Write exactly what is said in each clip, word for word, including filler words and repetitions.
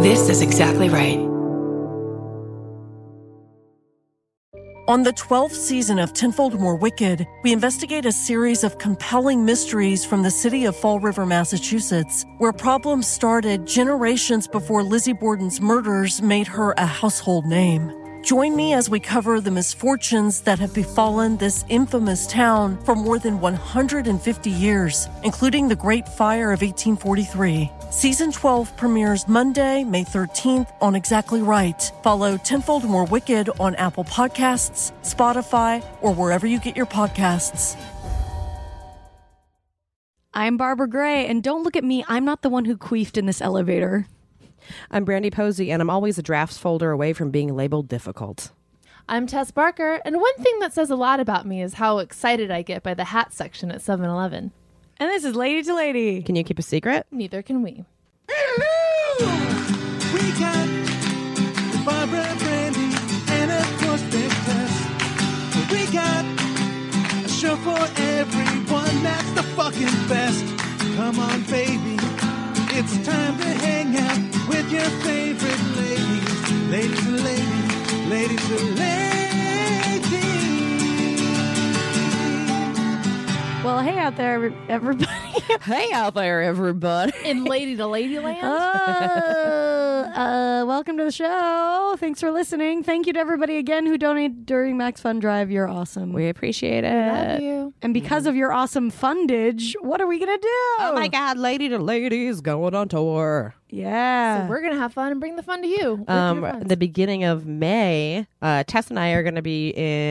This is exactly right. On the twelfth season of Tenfold More Wicked, we investigate a series of compelling mysteries from the city of Fall River, Massachusetts, where problems started generations before Lizzie Borden's murders made her a household name. Join me as we cover the misfortunes that have befallen this infamous town for more than one hundred fifty years, including the Great Fire of eighteen forty-three. Season twelve premieres Monday, May thirteenth on Exactly Right. Follow Tenfold More Wicked on Apple Podcasts, Spotify, or wherever you get your podcasts. I'm Barbara Gray, and don't look at me. I'm not the one who queefed in this elevator. I'm Brandy Posey, and I'm always a drafts folder away from being labeled difficult. I'm Tess Barker, and one thing that says a lot about me is how excited I get by the hat section at seven eleven. And this is Lady to Lady. Can you keep a secret? Neither can we. We got Barbara, Brandy, and of course Big Tess. We got a show for everyone that's the fucking best. Come on, baby. It's time to hang out with your favorite ladies. Ladies and ladies, ladies and ladies. Well, hey out there, everybody. Hey out there, everybody. In Lady to Lady Land. uh, uh, welcome to the show. Thanks for listening. Thank you to everybody again who donated during Max Fun Drive. You're awesome. We appreciate it. Love you. And because of your awesome fundage, what are we going to do? Oh my God, Lady to Ladies going on tour. Yeah. So we're going to have fun and bring the fun to you. With Um, your friends. the beginning of May, uh, Tess and I are going to be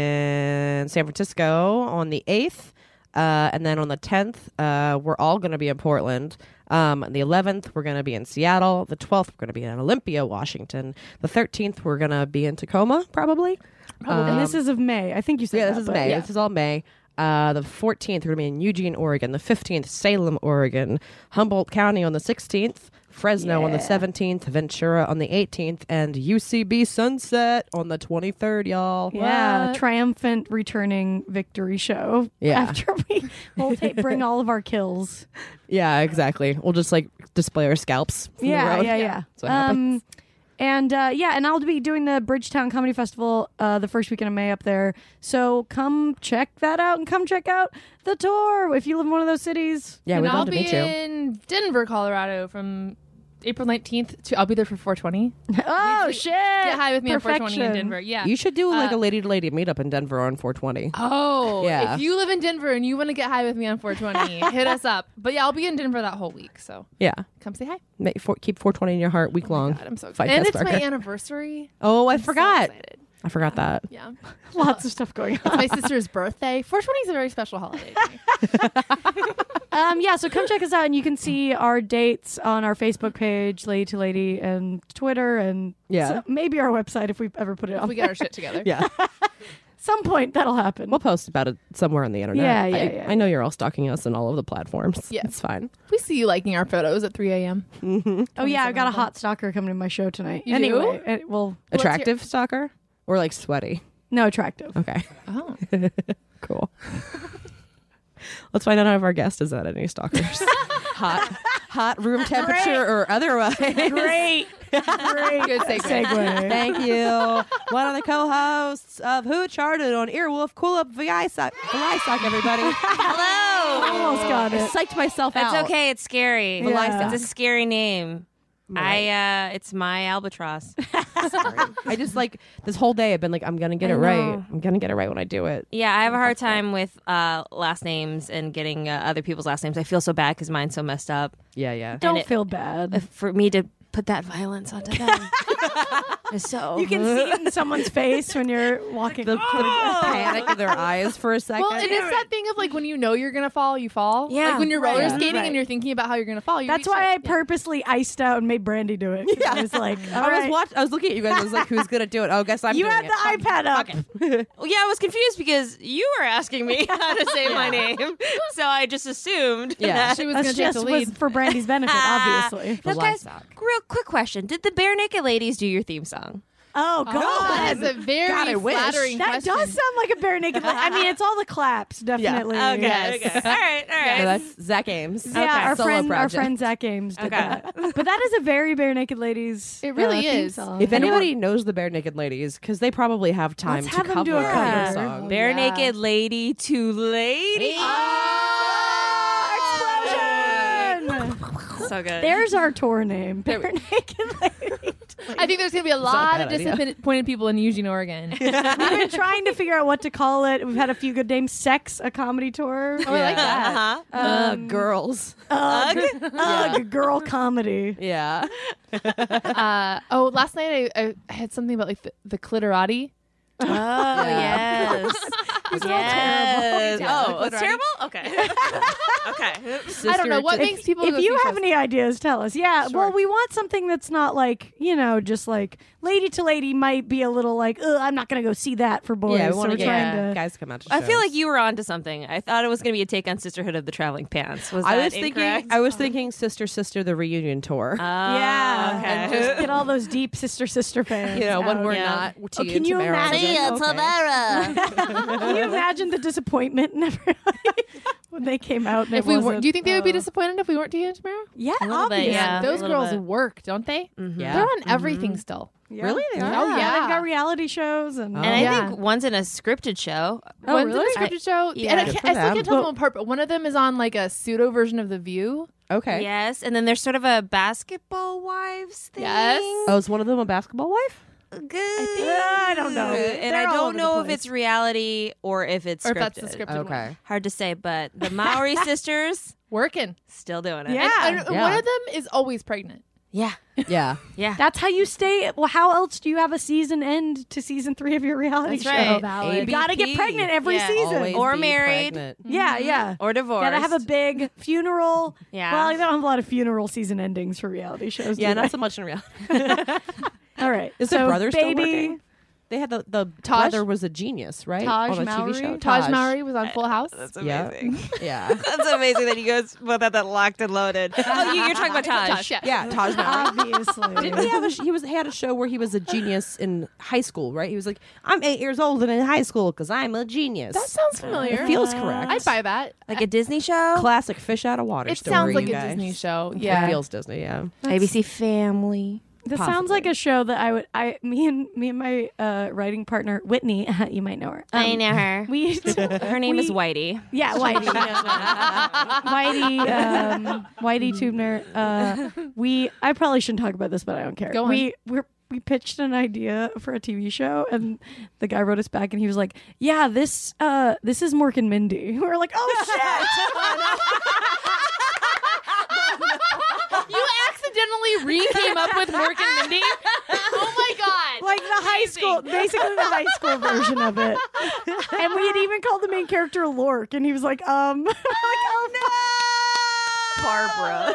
in San Francisco on the eighth. Uh, and then on the tenth, uh, we're all going to be in Portland. Um, on the eleventh, we're going to be in Seattle. The twelfth, we're going to be in Olympia, Washington. The thirteenth, we're going to be in Tacoma, probably. Probably. And this is of May. I think you said Yeah, that, this is but May. yeah. This is all May. Uh, the fourteenth, we're going to be in Eugene, Oregon. The fifteenth, Salem, Oregon. Humboldt County on the sixteenth. Fresno on the Yeah. seventeenth. Ventura on the eighteenth. And U C B Sunset on the twenty-third, y'all. Yeah, What? triumphant returning victory show. Yeah. After we we'll ta- bring all of our kills. Yeah, exactly. We'll just like display our scalps. From Yeah, the road. yeah, yeah. That's what happens. Um, and uh, yeah, and I'll be doing the Bridgetown Comedy Festival uh, the first weekend of May up there. So come check that out and come check out the tour if you live in one of those cities. Yeah, and we'd I'll love to be meet you. in Denver, Colorado from April nineteenth to I'll be there for four twenty. Oh You shit! Get high with me on four twenty in Perfection. Denver. Yeah. You should do like Uh, a lady to lady meetup in Denver on four twenty. Oh, Yeah. if you live in Denver and you want to get high with me on four twenty, hit us up. But yeah, I'll be in Denver that whole week, so Yeah. come say hi. Make, for, keep four twenty in your heart week long. God, I'm so Fight excited. And Tess it's my Barker. anniversary. Oh, I I'm so forgot. excited. I forgot that. Yeah. Lots of stuff going It's on. my sister's birthday. four twenty is a very special holiday to me. Um, yeah, so come check us out, and you can see our dates on our Facebook page, Lady to Lady, and Twitter, and Yeah. so- maybe our website if we ever put it If on. we get our shit together. Yeah. Some point that'll happen. We'll post about it somewhere on the internet. Yeah, yeah, I, yeah. I know you're all stalking us on all of the platforms. Yeah. It's fine. We see you liking our photos at three a.m. oh yeah, I've got a hot stalker coming to my show tonight. You anyway, it will What's your- Attractive stalker? Or like sweaty? no attractive. Okay. Oh. Cool. Let's find out if our guest is at any stalkers. hot, hot room temperature or otherwise. Great, great Good segue. segue. Thank you. One of the co-hosts of Who Charted on Earwolf. Cool up Vlysock, Vlysock, everybody. Hello. Almost got I it. psyched myself That's out. okay. It's scary. Yeah. It's a scary name. I uh it's my albatross. I just like this whole day I've been like, I'm gonna get I it right. know. I'm gonna get it right when I do it. Yeah, I have a hard time with uh last names and getting uh, other people's last names. I feel so bad because mine's so messed up. Yeah, yeah. Don't it- feel bad. Uh, For me to put that violence onto them. is so You can see it in someone's face when you're walking. The, the panic in their eyes for a second. Well, and it's that thing of like when you know you're gonna fall, you fall. Yeah. Like when you're roller Right. skating Right. and you're thinking about how you're gonna fall. You That's reach why I it. Yeah. purposely iced out and made Brandy do it. Yeah. I was like, all I was right. watch. I was looking at you guys. I was like, "Who's gonna do it?" Oh, I guess I'm. You doing had it. the iPad up. Well, yeah, I was confused because you were asking me how to say my name, so I just assumed. Yeah. that- She was That's gonna take just the was lead. for Brandy's benefit, obviously. Now, The guys, livestock. real quick question: did the Bare Naked Ladies do your theme song? Oh God, That is a very God, I wish. flattering that question. does sound like a bare naked. Lady. I mean, it's all the claps, definitely. Okay. Yes. Okay. All right. All right. So that's Zach Ames. Yeah, our Solo friend, our project. friend Zach Ames did Okay. that. But that is a very bare naked ladies. It really uh, theme is. song. If anybody knows the Bare Naked Ladies, because they probably have time Let's to have them cover do a their cover. song. Bare Yeah. naked lady to lady. explosion. So good. There's our tour name. Bare naked lady. I think there's going to be a lot bad of idea. disappointed people in Eugene, Oregon. We've been trying to figure out what to call it. We've had a few good names. Sex, a comedy tour. Oh, I like that. Uh-huh. Uh, Um, girls. Ugh, ugh, girl comedy. Yeah. Uh, oh, last night I, I had something about like the, the clitorati. Oh yes. It's all Yes. terrible. Oh, it's terrible. Okay. okay. I don't know what makes people. If go you see have shows. any ideas, tell us. Yeah, Sure. well, we want something that's not like, you know, just like lady to lady might be a little like, ugh, I'm not going to go see that for boys. yeah, we so want we're to get trying to. guys to come out to I feel shows. like you were onto something. I thought it was going to be a take on Sisterhood of the Traveling Pants. Was I that was incorrect? thinking. I was thinking Sister Sister the reunion tour. Oh, Yeah, Okay. and just get all those deep sister sister fans. you know, when out. we're Yeah. not. Oh, Tia can and you Tamara. imagine? Tia Okay. Tamara. Can you imagine the disappointment in everybody when they came out? And If it we wasn't, weren't, do you think they would be uh, disappointed if we weren't Tia and Tamara? Yeah, A little bit, obviously. yeah. Those a little girls bit. work, don't they? Yeah. They're on everything still. Yeah. Really? They are? Oh, Yeah, yeah. they've got reality shows and. And I Yeah. think one's in a scripted show. Oh, One's really? in a scripted show, yeah. and I, Good can't, for I still them. can't tell But- them apart. But one of them is on like a pseudo version of The View. Okay. Yes, and then there's sort of a basketball wives thing. Yes. Oh, is one of them a basketball wife? Good. I don't know. And They're I all don't over the know if place. it's reality or if it's Or scripted. if that's the scripted one. Okay. Hard to say, but the Maori sisters Working. still doing it. Yeah. And, and Yeah. one of them is always pregnant. Yeah. Yeah. Yeah. That's how you stay. Well, how else do you have a season end to season three of your reality That's show? right. Valid. You gotta get A B P. pregnant every Yeah. season. Always Or be married. pregnant. Yeah, yeah. Or divorced. Gotta have a big funeral. Yeah. Well, I don't have a lot of funeral season endings for reality shows. Yeah, do not they? so much in reality. All right. Is so the brother still baby, working? They had the the Taj? brother was a genius, right? Taj on a T Mowry? V show. Taj Mowry was on Full House. That's Yeah. amazing. Yeah. That's amazing that you guys both had that locked and loaded. Oh, you, you're talking about Taj. Taj, yeah. Yeah, Taj Mowry. obviously. Didn't he have a sh- he was he had a show where he was a genius in high school, right? He was like, I'm eight years old and in high school because I'm a genius. That sounds familiar. It feels correct. I'd buy that. Like a Disney show? Classic fish out of water It story. sounds like you a guys. Disney show. It Yeah. feels Disney. Yeah. A B C Family. This Possibly. sounds like a show that I would. I me and me and my uh, writing partner Whitney. You might know her. I Um, know her. We used to- Her name is we- Whitey. Yeah, Whitey. Whitey, um, Whitey Tubner. Uh, we. I probably shouldn't talk about this, but I don't care. Go on. We we're, we pitched an idea for a T V show, and the guy wrote us back, and he was like, "Yeah, this uh, this is Mork and Mindy." We were like, "Oh shit!" You accidentally re-came up with Mork and Mindy? Oh my god. Like the high school, basically the high school version of it. And we had even called the main character Lork, and he was like, um, like, oh Barbara.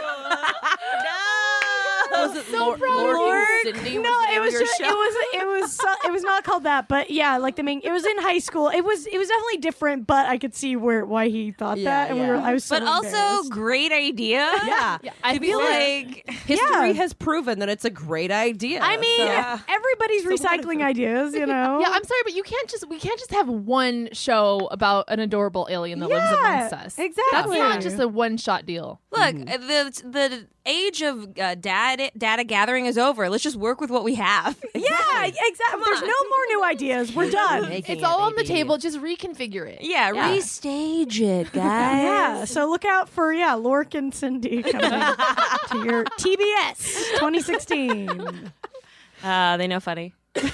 Was it so Lord, proud of Lord you. and Cindy? no, was the it name was of your just, show? it was, it was, so- it was not called that, but yeah, like the main, it was in high school. It was, it was definitely different, but I could see where why he thought Yeah, that, and we were, yeah. I was so But also, embarrassed. great idea. Yeah. Yeah, I To be feel like like, History Yeah. has proven that it's a great idea. I mean, so- everybody's recycling ideas, you know. Yeah, I'm sorry, but you can't just we can't just have one show about an adorable alien that lives Yeah, amongst us. That's exactly. not just a one shot deal. look, the the age of uh, data data gathering is over. Let's just work with what we have. Yeah, exactly. There's no more new ideas. We're done. Making It's it, all on the baby. table. Just reconfigure it. Yeah, Yeah. restage it, guys. Yeah, so look out for yeah, Lork and Cindy coming to your T B S twenty sixteen. Uh, they know funny.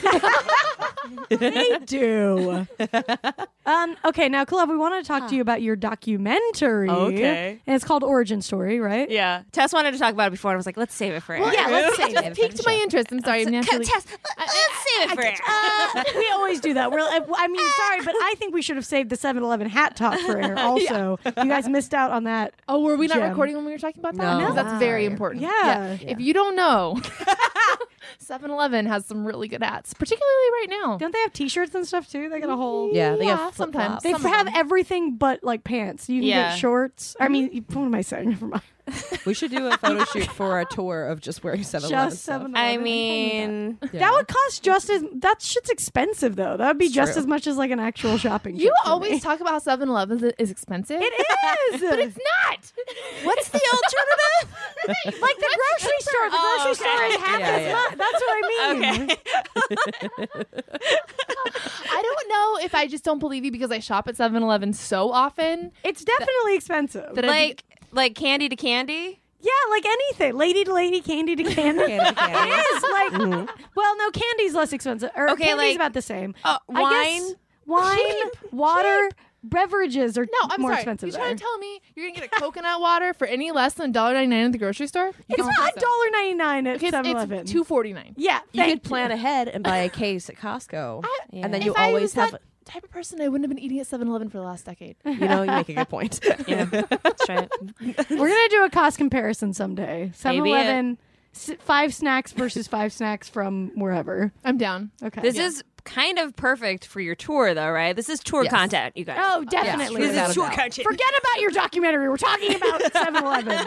They do. um, okay, now, Kalov, we want to talk to you about your documentary. Okay. And it's called Origin Story, right? Yeah, Tess wanted to talk about it before, and I was like, let's save it for Well, air. yeah, let's say Just it piqued my interest. I'm sorry, I'm naturally. Tess, let's save it for air. Uh, we always do that. We're, I mean, sorry, but I think we should have saved the seven eleven hat talk for air also. You guys missed out on that. Oh, were we not Gem. recording when we were talking about that? No. Because that's very important. Yeah. If you don't know, seven eleven has some really good hats, particularly right now. Don't they have t-shirts and stuff too? They got a whole... Yeah, they Yeah, have sometimes. flip-flops. They Some of have them. everything but like pants. You can Yeah. get shorts. I mean, what am I saying? Never mind. We should do a photo shoot for a tour of just wearing seven eleven Just stuff. seven. I mean, That would cost just as that shit's expensive though. That would be It's just true. as much as like an actual shopping. You trip for always me. talk about how seven eleven is, is expensive. It is, but it's not. what's the alternative? like the grocery store. The Oh, grocery store okay. is half Yeah, as yeah. much. That's what I mean. Okay. I don't know if I just don't believe you because I shop at seven eleven so often. It's definitely expensive. That I like like candy to candy. yeah, like anything, lady to lady, candy to candy. Candy to candy. It is like, well, no, candy's less expensive. Or Okay, candy's like, about the same. Uh, I wine. guess wine, water, beverages are No, I'm more sorry. expensive. You're trying there. to tell me you're gonna get a coconut water for any less than one dollar ninety-nine at the grocery store? You It's don't not think so. dollar ninety nine at Okay, it's- Seven Eleven. it's two forty-nine. Yeah, You thank could plan ahead and buy a case at Costco, Yeah. and then If you I always was have. that type of person, I wouldn't have been eating at seven eleven for the last decade. You know, you make a good point. Yeah, that's right. We're gonna do a cost comparison someday. Seven Maybe Eleven, s- five snacks versus five snacks from wherever. I'm down. Okay. This is kind of perfect for your tour, though, right? This is tour Yes. content, you guys. oh, definitely. Yes, this without is a tour doubt. content. Forget about your documentary. We're talking about Seven Eleven.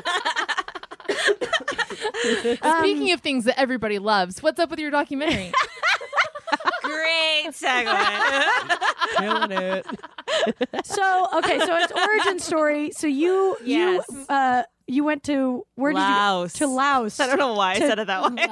Speaking of things that everybody loves, what's up with your documentary? Great segue. Killing it. So okay, so it's origin story. So you Yes. you uh you went to where did Laos. you to Laos? I don't know why I To- said it that way.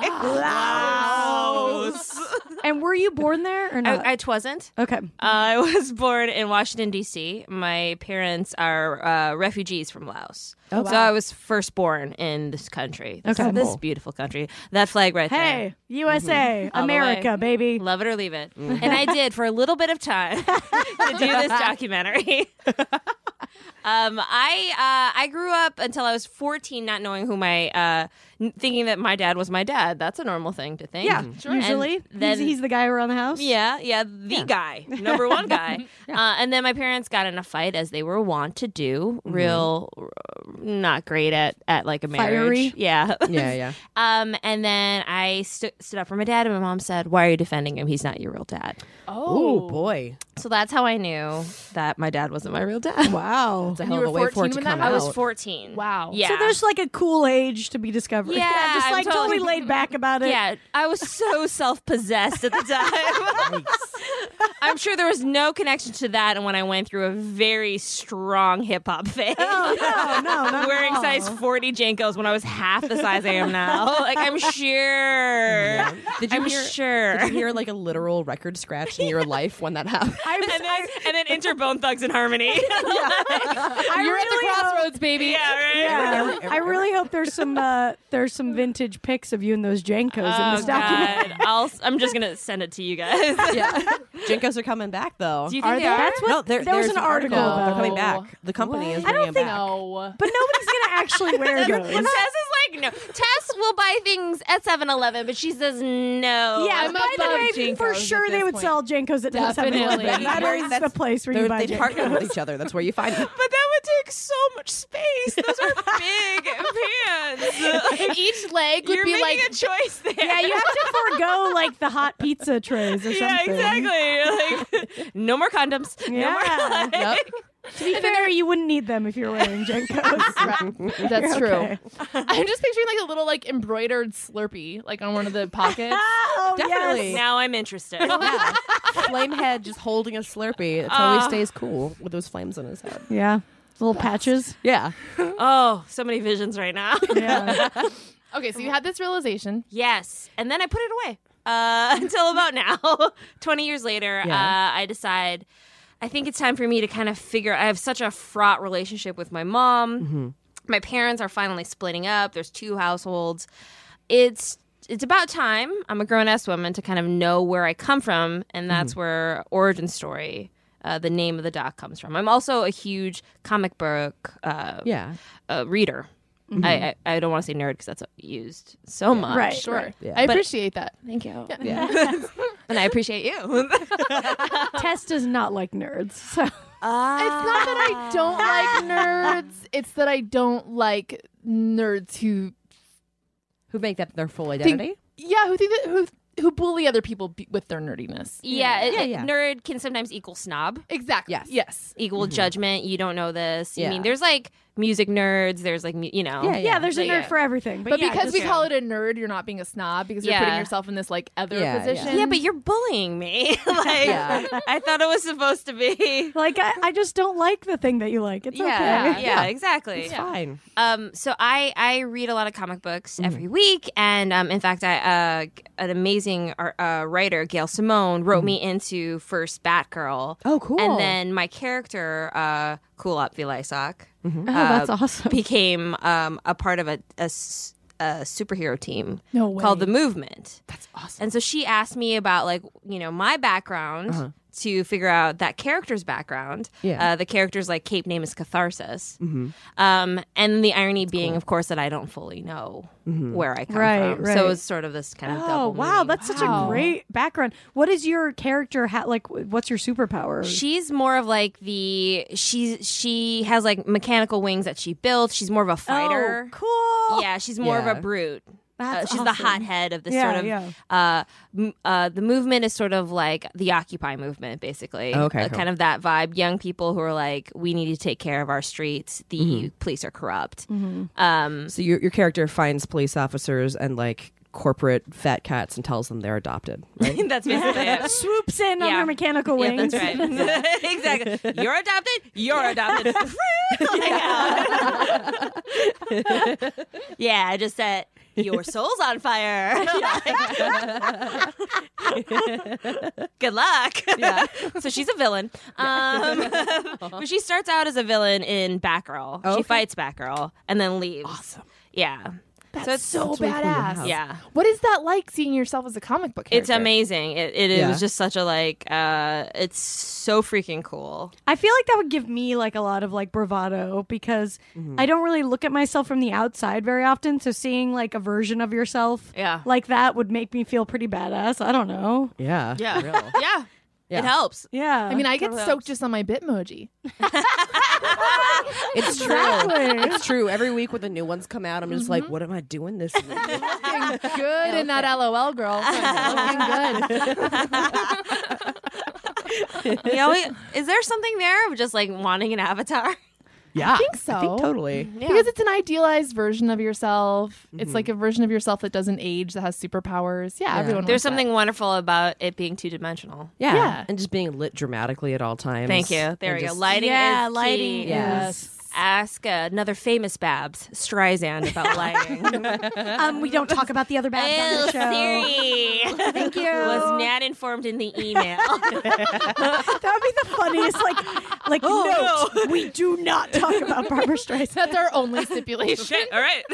Laos. And were you born there or not? I, I twasn't. okay. I was born in Washington, D C. My parents are uh, refugees from Laos. Oh, So wow. I was first born in this country. This, Okay. this Cool. beautiful country. That flag right Hey, U S A, All the America, way. baby. there. Love it or leave it. And I did for a little bit of time to do this documentary. Um, I uh, I grew up until I was fourteen, not knowing who my uh, n- thinking that my dad was my dad. That's a normal thing to think. Yeah, usually And then he's, he's the guy around the house. yeah, yeah, the guy, number one guy. uh, and then my parents got in a fight, as they were wont to do. Real, uh, not great at at like a marriage. Fiery? Yeah. Yeah, yeah. Um, and then I stu- stood up for my dad, and my mom said, "Why are you defending him? He's not your real dad." Oh boy. So that's how I knew that my dad wasn't my real dad. Wow. It's a And hell you of a were way for it fourteen to when that come I out. was fourteen. Wow. Yeah. So there's like a cool age to be discovered. Yeah, just I'm like totally, totally- laid back about it. Yeah, I was so self-possessed at the time. I'm sure there was no connection to that, and when I went through a very strong hip hop phase, Oh no, no, not wearing at all. size forty Jankos when I was half the size I am now. Like I'm sure. Did you I'm hear? sure. Did you hear like a literal record scratch in your life when that happened? I'm, and then, I, and then enter Bone Thugs and Harmony. I You're at the really hope- crossroads, baby. yeah, right. Yeah, I really hope there's some uh, there's some vintage pics of you in those Jankos in Oh this documentary. God! I'll, I'm just gonna send it to you guys. Yeah. Jinkos are coming back though. Do you think Are they they? are? That's what no, there, there was there's an article They're about. coming back. The company is What? bringing I don't them think- back. No. But nobody's gonna actually wear those. Tess is like, no. Tess will buy things at seven eleven, but she says no. Yeah, I'm by the above way, for Jinkos sure at they this would point. sell Jankos at seven Definitely. eleven. That They're- is the that's- place where They're- you buy They partner with Jankos. each other. That's where you find them. But that would take so much space. Those are big pants. Each leg would You're be making like a choice there. Yeah, you have to forego like the hot pizza trays or Yeah, something. exactly. Like, no more condoms. No Yeah. more. Yep. To be fair, you wouldn't need them if you were wearing Jankos. That's You're true. okay. I'm just picturing like a little like embroidered Slurpee like on one of the pockets. oh, Definitely. yes. Now I'm interested. Yeah. Flamehead just holding a Slurpee. It totally Ah. stays cool with those flames on his head. Yeah. Little patches. Yeah. Oh, so many visions right now. Yeah. Okay, so you had this realization. Yes. And then I put it away uh, until about now. twenty years later, Yeah. uh, I decide I think it's time for me to kind of figure I have such a fraught relationship with my mom. Mm-hmm. My parents are finally splitting up. There's two households. It's it's about time. I'm a grown-ass woman to kind of know where I come from, and that's where Origin Story, uh, the name of the doc, comes from. I'm also a huge comic book uh, Yeah. uh, reader. I, I I don't want to say nerd because that's used so much. Right. Sure. Yeah. I But- appreciate that. Thank you. Yeah. And I appreciate you. Tess does not like nerds. So It's not that I don't like nerds. It's that I don't like nerds who Who make that their full identity? yeah, who think that who who bully other people be, with their nerdiness. Yeah, it- Yeah, it- yeah. nerd can sometimes equal snob, Exactly. Yes. Yes. equal judgment. You don't know this. I Yeah. mean, there's like music nerds. There's like mu- you know. Yeah, Yeah, there's a But nerd yeah. for everything. But, But yeah, because just- we call it a nerd, you're not being a snob because you're Yeah. putting yourself in this like other Yeah, yeah. position. Yeah, but you're bullying me. like Yeah. I thought it was supposed to be. like I, I just don't like the thing that you like. It's Yeah, okay. yeah, exactly. It's fine. Um, so I I read a lot of comic books every week, and um, in fact, I uh, an amazing art, uh, writer, Gail Simone, wrote me into first Batgirl. Oh, cool. And then my character, uh, Kulop Vilaysack, Oh, that's awesome. became um, a part of a, a s- a superhero team No way. called the Movement. That's awesome. And so she asked me about like you know my background to figure out that character's background. Yeah. Uh, the character's like cape name is Catharsis. Um, and the irony being, of course, that I don't fully know where I come Right, from. right. So it's sort of this kind of Oh double wow, meaning. that's such a Wow. great background. What is your character? Ha- like, what's your superpower? She's more of like the she's she has like mechanical wings that she built. She's more of a fighter. Oh, cool. Yeah, she's more Yeah. of a brute. Uh, That's she's the awesome. hothead of this Yeah, sort of yeah. uh, m- uh, the movement is sort of like the Occupy movement, basically. Okay, Uh, cool. kind of that vibe. Young people who are like, we need to take care of our streets. The Mm-hmm. police are corrupt. Mm-hmm. Um, So your your character finds police officers and like corporate fat cats and tells them they're adopted, right? that's basically it. Swoops in on Yeah. their mechanical Yeah, wings. that's right. Exactly. You're adopted. You're adopted. Yeah, I just said your soul's on fire. Good luck. Yeah. So she's a villain. Um, but she starts out as a villain in Batgirl. Oh, She okay. fights Batgirl and then leaves. Awesome. Yeah. That's So it's so That's really cool to badass. have. Yeah. What is that like seeing yourself as a comic book character? It's amazing. It, it, it Yeah. was just such a like. Uh, it's so freaking cool. I feel like that would give me like a lot of like bravado because Mm-hmm. I don't really look at myself from the outside very often. So seeing like a version of yourself Yeah. like that would make me feel pretty badass. I don't know. Yeah. Yeah. Real. Yeah. Yeah. It helps. Yeah. I mean, I get Totally soaked helps. just on my Bitmoji. It's true. Exactly. It's true. Every week when the new ones come out, I'm just like, what am I doing this week? Looking good in that LOL, girl. Looking good. You know, is there something there of just like wanting an avatar? Yeah. I think so. I think totally. Because it's an idealized version of yourself. Mm-hmm. It's like a version of yourself that doesn't age, that has superpowers. Yeah, everyone There's wants that. something wonderful about it being two dimensional. Yeah. Yeah. And just being lit dramatically at all times. Thank you. There And we go. just- Lighting Yeah, is lighting key. is- Ask uh, another famous Babs, Streisand, about lighting. um, we don't talk about the other Babs on Oh, the show. Siri. Thank you. Was not informed in the email. That would be the funniest. Like, like Oh, note, we do not talk about Barbara Streisand. That's our only stipulation. Shit. All right.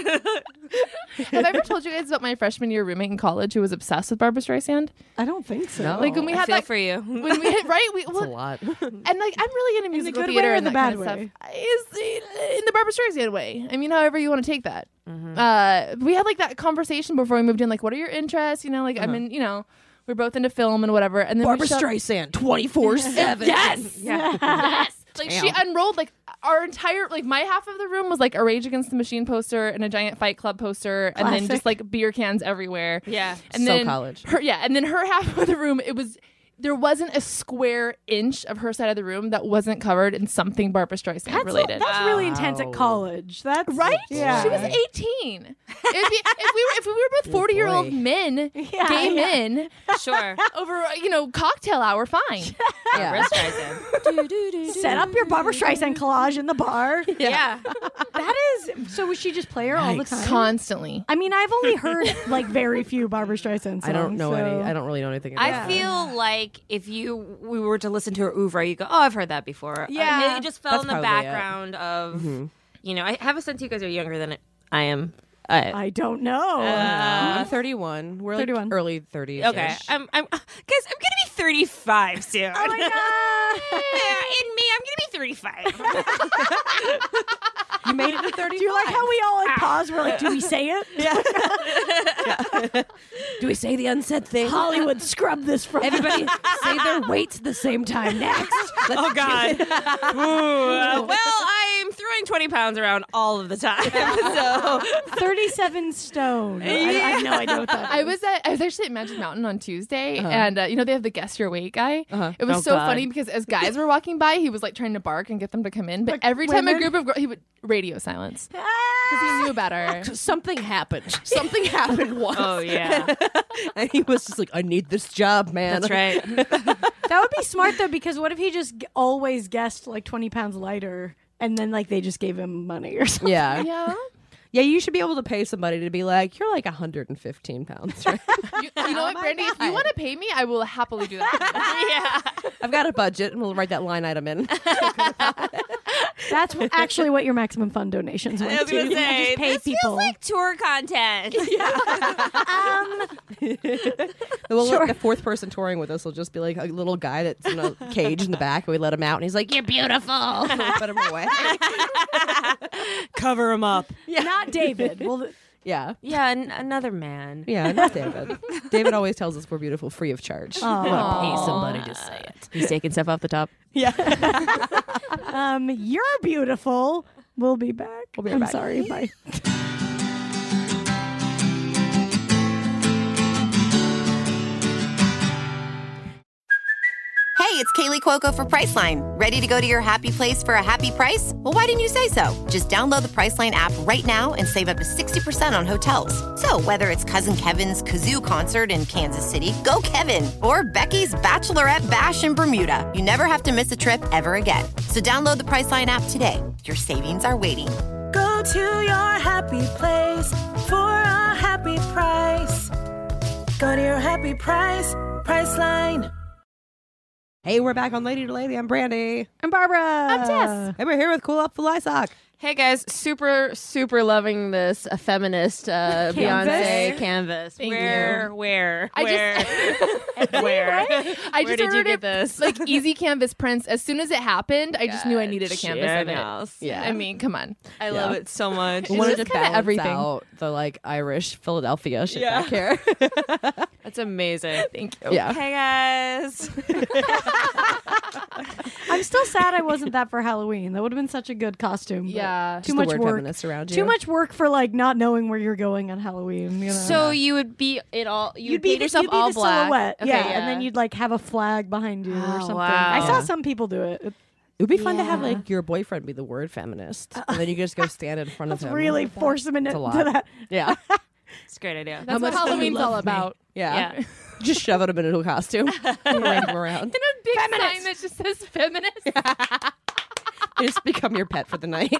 Have I ever told you guys about my freshman year roommate in college who was obsessed with Barbara Streisand? I don't think so. No. Like when we I had feel that for you. when we had right we It's a well, lot. and like I'm really into musical good theater way or and the that bad kind of way? stuff. Is in the Barbara Streisand way. I mean, however you want to take that. Mm-hmm. Uh, we had like that conversation before we moved in. Like, what are your interests? You know, like I'm in. You know, we're both into film and whatever. And then Barbara we showed- Streisand, twenty-four seven. Yes. Yes. Like she Damn. unrolled like our entire like my half of the room was like a Rage Against the Machine poster and a giant Fight Club poster and then Classic. just like beer cans everywhere. Yeah. And So then college. Her, yeah, and then her half of the room it was there wasn't a square inch of her side of the room that wasn't covered in something Barbara Streisand That's, related. that's really intense at Wow. college. That's Right? Yeah. She was eighteen. It'd be, if we were if we were both forty year old boy. men, Yeah, gay yeah. men, Sure. over you know cocktail hour, fine. Barbara Streisand. Set up your Barbara Streisand collage in the bar. Yeah. That is. So would she just play her all the time? Constantly. I mean, I've only heard like very few Barbara Streisand songs. I don't know so- any. I don't really know anything about I that. feel like if you we were to listen to her oeuvre, you go, "Oh, I've heard that before." Uh, Yeah. it just fell That's in the probably it. background of, Mm-hmm. you know. I have a sense you guys are younger than I am. Uh, I don't know. I'm thirty-one. We're like thirty-one. early thirties. okay, I'm, I'm, guys, I'm gonna be thirty-five soon. Oh my god! Yeah, in me, I'm gonna be thirty-five. You made it to thirty. Do you like how we all like pause? We're like, do we say it? Do we say the unsaid thing? Hollywood scrub this from Everybody say their weights at the same time next. Oh God. Ooh, uh, well, I'm throwing twenty pounds around all of the time. So thirty-seven stone. I, I have no idea what that I is. was at I was actually at Magic Mountain on Tuesday, Uh-huh. and uh, you know they have the guess your weight guy. Uh-huh. It was Oh, so God. funny because as guys were walking by, he was like trying to bark and get them to come in, but Like every time a women? group of girls, he would radio silence because he knew better. Something happened. Something happened once. Oh yeah, And he was just like, I need this job, man. that's right. That would be smart though, because what if he just g- always guessed like twenty pounds lighter, and then like they just gave him money or something? Yeah. Yeah, Yeah, you should be able to pay somebody to be like, you're like one hundred fifteen pounds, right? you, you know what, Brandy? If you want to pay me, I will happily do that. Yeah. I've got a budget, and we'll write that line item in. That's wh- actually what your maximum fund donations went I was to. gonna You say just pay this people. feels like tour content. Well, Sure. the fourth person touring with us will just be like a little guy that's in a cage in the back, and we let him out, and he's like, "You're beautiful." Put him away. Cover him up. Not David. Well, th- Yeah, Yeah, an- another man. yeah, not David. David always tells us we're beautiful, free of charge. Pay somebody to say it. He's taking stuff off the top. um, you're beautiful. We'll be back. We'll be right I'm back. sorry. Bye. Hey, it's Kaylee Cuoco for Priceline. Ready to go to your happy place for a happy price? Well, why didn't you say so? Just download the Priceline app right now and save up to sixty percent on hotels. So whether it's Cousin Kevin's Kazoo Concert in Kansas City, go Kevin, or Becky's Bachelorette Bash in Bermuda, you never have to miss a trip ever again. So download the Priceline app today. Your savings are waiting. Go to your happy place for a happy price. Go to your happy price, Priceline. Hey, we're back on Lady to Lady. I'm Brandy, I'm Barbara. I'm Tess. and we're here with Cool Up the Lysock. Hey guys, super super loving this a feminist uh, Canvas? Beyonce canvas. Thank where, you. where, I where, just where? I Where just did you ordered get it, this? like easy canvas prints. As soon as it happened, I just knew I needed a canvas of it. Genius. Yeah. I mean, come on. I love it so much. We wanted just to kinda balance everything. out the like Irish Philadelphia shit Yeah. back here. That's amazing. Thank you. Yeah. Hey guys. I'm still sad I wasn't that for Halloween. That would have been such a good costume. but Yeah. Too Just the much word work. feminists around you. Too much work for like not knowing where you're going on Halloween. You know? So you would be it all. You you'd would be paint the, yourself you'd be all the black. silhouette, Okay, yeah, and then you'd like have a flag behind you or Oh, something. wow. I saw Yeah. some people do it. It- It would be fun to have Yeah. like your boyfriend be the word feminist, and then you just go stand in front of Let's him. really force them into It's a lot. to that. Yeah, It's a great idea. That's much what do you Halloween's love all me? about. yeah. Yeah. Just shove him into a costume, parade him around. Then a big sign that just says feminist. Just become your pet for the night.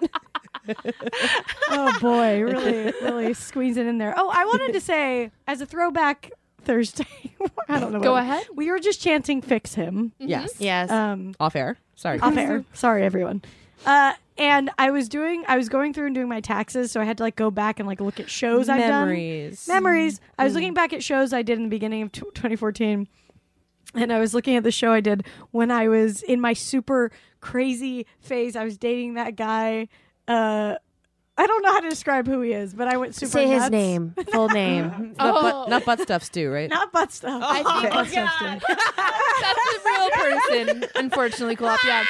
Oh boy, really, really squeeze it in there. Oh, I wanted to say as a throwback Thursday. I don't know. Go what- ahead. We were just chanting "Fix him." Yes. Yes. Um, Off air. Sorry. off air. Sorry, everyone. Uh, and I was doing, I was going through and doing my taxes, so I had to like go back and like look at shows I've done. Memories. Memories. I was looking back at shows I did in the beginning of tw twenty fourteen. And I was looking at the show I did when I was in my super crazy phase. I was dating that guy. Uh, I don't know how to describe who he is, but I went super Say his nuts. name, full name. Not, Oh. butt, not butt stuff stew, right? Not butt stuff. I think- Not butt oh, stuff, dude. That's a real person, unfortunately, Coop. Yeah.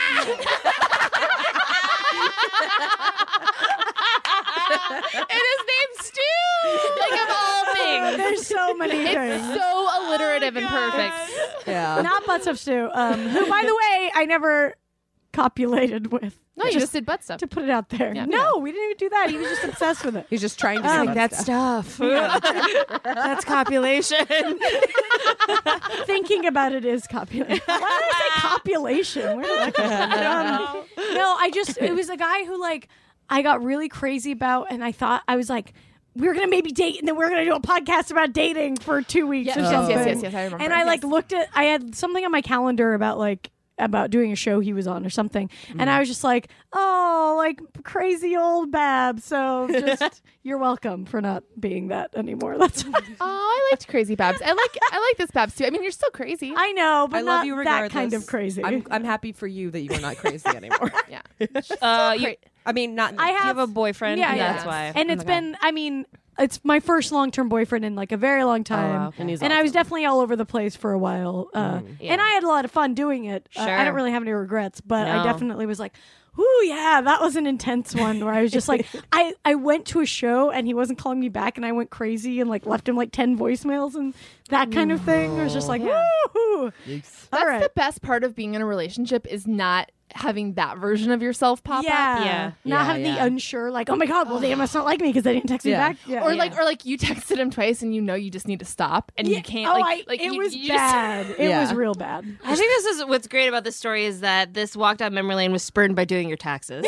And his name's Stu. Like of all things. There's so many It's things. so alliterative and perfect. Yeah. Not butt stuff stew. Um, who, by the way, I never copulated with. No, you just did butt stuff. To put it out there. Yeah. No, we didn't even do that. He was just obsessed with it. He's just trying to Um, say like, butt That's stuff. stuff. That's copulation. Thinking about it is copulation. Why did I say copulation? Where did that come from? Um, no, I just, it was a guy who like, I got really crazy about, and I thought, I was like, we were gonna maybe date, and then we are gonna do a podcast about dating for two weeks Yes, or yes, something. yes, yes, yes, I remember. And I like Yes. looked at, I had something on my calendar about like about doing a show he was on or something, Mm-hmm. and I was just like, oh, like crazy old Bab. So just you're welcome for not being that anymore. That's fine. Oh, I liked Crazy Babs. I like I like this Babs too. I mean, you're still crazy. I know, but I not love you that regardless. kind of crazy. I'm, I'm happy for you that you are not crazy anymore. yeah. Uh, you, I mean, not. I you have have a boyfriend. Yeah, and yeah. That's why. and it's Okay. been, I mean, it's my first long term boyfriend in like a very long time, wow. And he's and I was awesome. definitely all over the place for a while, uh, Yeah. and I had a lot of fun doing it. Uh, I Sure. don't really have any regrets, but I No. definitely was like, "Ooh, yeah, that was an intense one." Where I was just like, I I went to a show and he wasn't calling me back, and I went crazy and like left him like ten voicemails and that kind of thing. It was just like, woo. That's All right. the best part of being in a relationship is not having that version of yourself pop Yeah. up. Yeah. Not Yeah, having the yeah. unsure, like, oh my God, well, they must not like me because they didn't text me Yeah. back. Yeah. Or like, or like you texted him twice and you know you just need to stop and you can't. oh, like, I, like it you- was you just- bad. It Yeah. was real bad. I think this is what's great about this story is that this walk down memory lane was spurred by doing your taxes.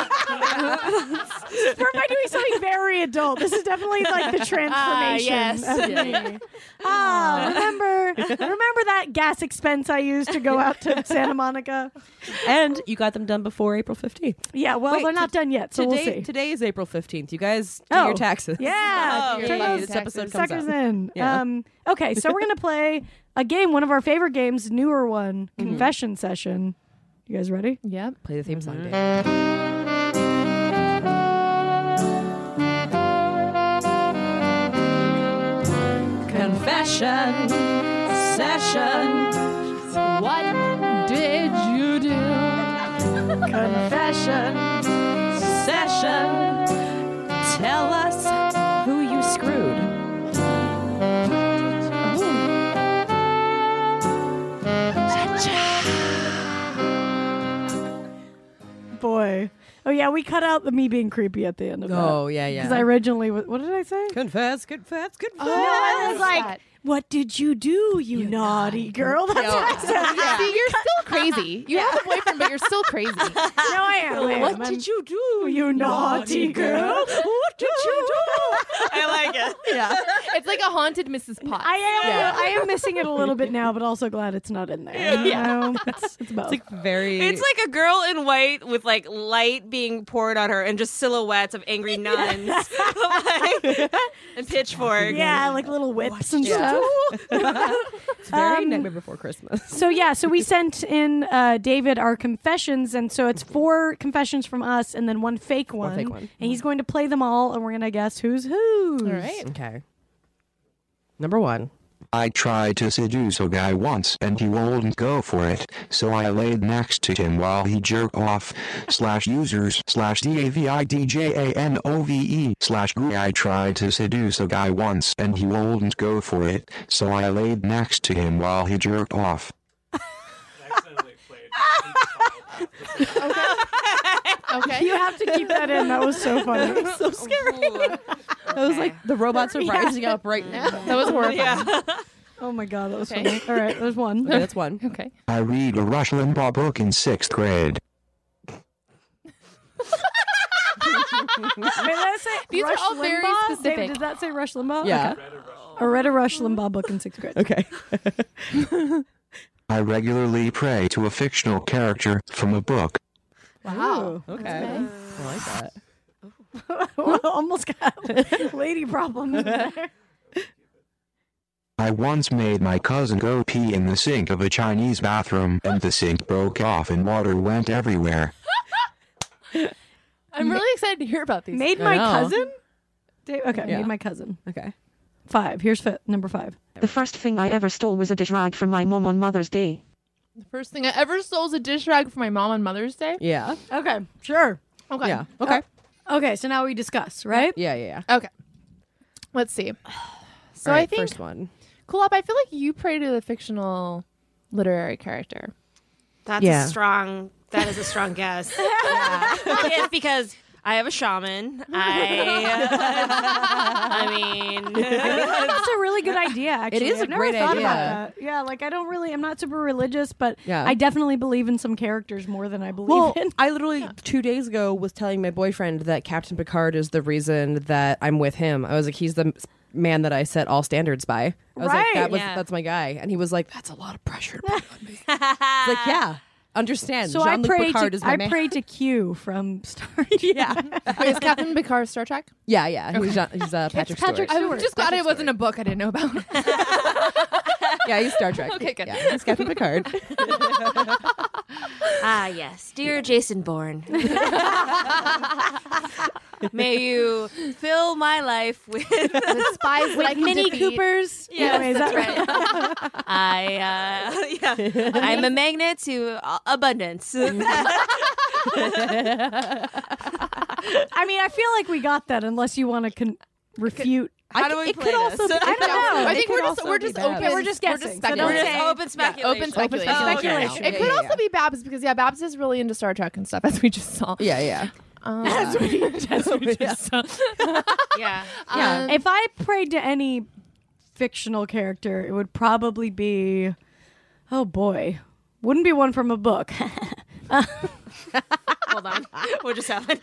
Or am I doing something very adult? This is definitely like the transformation yes. of Yeah. me. Ah, remember, remember that gas expense I used to go out to Santa Monica? And you got them done before April fifteenth. Yeah, well, Wait, they're not t- done yet, so today, we'll see. Today is April fifteenth. You guys do Oh. your taxes. Yeah, Oh, turn yeah, those this episode comes suckers out. in. Yeah. Um, okay, so we're gonna play a game, one of our favorite games, newer one, Mm-hmm. confession session. You guys ready? Yep. Play the theme song, Dave. Confession session. What did you do? Confession. Session. Tell us who you screwed. Boy. Oh yeah, we cut out the me being creepy at the end of that. Oh, yeah, yeah. Because I originally was, what did I say? Confess, confess, confess. No, I was like, that. what did you do, you, naughty girl? That's what I said. See, you're still crazy. You have a boyfriend, but you're still crazy. No, I am. I am. What I'm- did you do, you naughty girl? What did you do? I like it. Yeah. It's like a haunted Missus Potts. I am. Yeah. I am missing it a little bit now, but also glad it's not in there. You know? It's, it's both. It's like very. It's like a girl in white with like light being poured on her and just silhouettes of angry nuns like, and pitchforks. yeah, like little whips and Yeah. stuff. it's very um, Nightmare Before Christmas. So yeah, so we sent in uh, David our confessions, and so it's four confessions from us, and then one fake one. fake one. And he's going to play them all, and we're gonna guess who's who. All right. Okay. Number one. I tried to seduce a guy once and he wouldn't go for it, so I laid next to him while he jerked off, slash users, slash D A V I D J A N O V E, slash grew. I tried to seduce a guy once and he wouldn't go for it, so I laid next to him while he jerked off. Okay. You have to keep that in. That was so funny. So scary. That was like the robots are rising up right now. That was horrifying. Yeah. Oh my god, that was Okay. funny. All right, there's one. Okay, that's one. Okay. I read a Rush Limbaugh book in sixth grade. Wait, did that say These are Rush all very Limbaugh? specific. Dave, did that say Rush Limbaugh? Yeah. Okay. I read a Rush Limbaugh book in sixth grade. Okay. I regularly pray to a fictional character from a book. Wow. Okay. I like that. Almost got lady problems there. I once made my cousin go pee in the sink of a Chinese bathroom and the sink broke off and water went everywhere. I'm really excited to hear about these. Made I my know. cousin? Dave, okay, Yeah. made my cousin. Okay. Five. Here's fi- number five. The first thing I ever stole was a dish rag from my mum on Mother's Day. The first thing I ever stole was a dish rag for my mom on Mother's Day. Yeah. Okay, sure. Okay. Yeah. Okay. Okay, so now we discuss, right? Yeah. Yeah. Yeah. Okay. Let's see. So All right, I think, first one. Cool Up, I feel like you pray to the fictional literary character. That's Yeah. a strong. That is a strong guess. Yeah. It's because I have a shaman. I. I mean. That's a really good idea, actually. is a I've never great thought idea. about that. Yeah, like I don't really, I'm not super religious, but Yeah. I definitely believe in some characters more than I believe Well, in. I literally two days ago was telling my boyfriend that Captain Picard is the reason that I'm with him. I was like, he's the man that I set all standards by. I was Right. like, that was Yeah. that's my guy, and he was like, that's a lot of pressure to put on me. It's like, yeah, understand. So I Jean-Luc pray Picard to is my I man. pray to Q from Star Trek. yeah, Wait, is Captain Picard Star Trek? yeah, yeah. He's, Jean- he's uh, Patrick, Patrick Stewart. Stewart. I'm just glad it wasn't a book I didn't know about. Yeah, he's Star Trek. Okay, good. Yeah, he's Captain Picard. Ah, yes. Dear Jason Bourne. May you fill my life with, With spies that I can Mini defeat. Coopers. Yes, Anyway, is that that's right? I, uh, yeah, I'm a magnet to uh, abundance. I mean, I feel like we got that unless you want to con- refute. How do we it play could also this? be, I don't know. I It think could we're just also we're be just bad. open. Yeah, we're just guessing. So speculating. don't We're just say- open speculation. Open speculation. Oh, okay. Speculation. It could Yeah, yeah, also be Babs because yeah, Babs is really into Star Trek and stuff, as we just saw. Yeah, yeah. Um, As we, as we just saw. Yeah. Yeah. Um, If I prayed to any fictional character, it would probably be, oh boy, wouldn't be one from a book. Hold on. What just happened?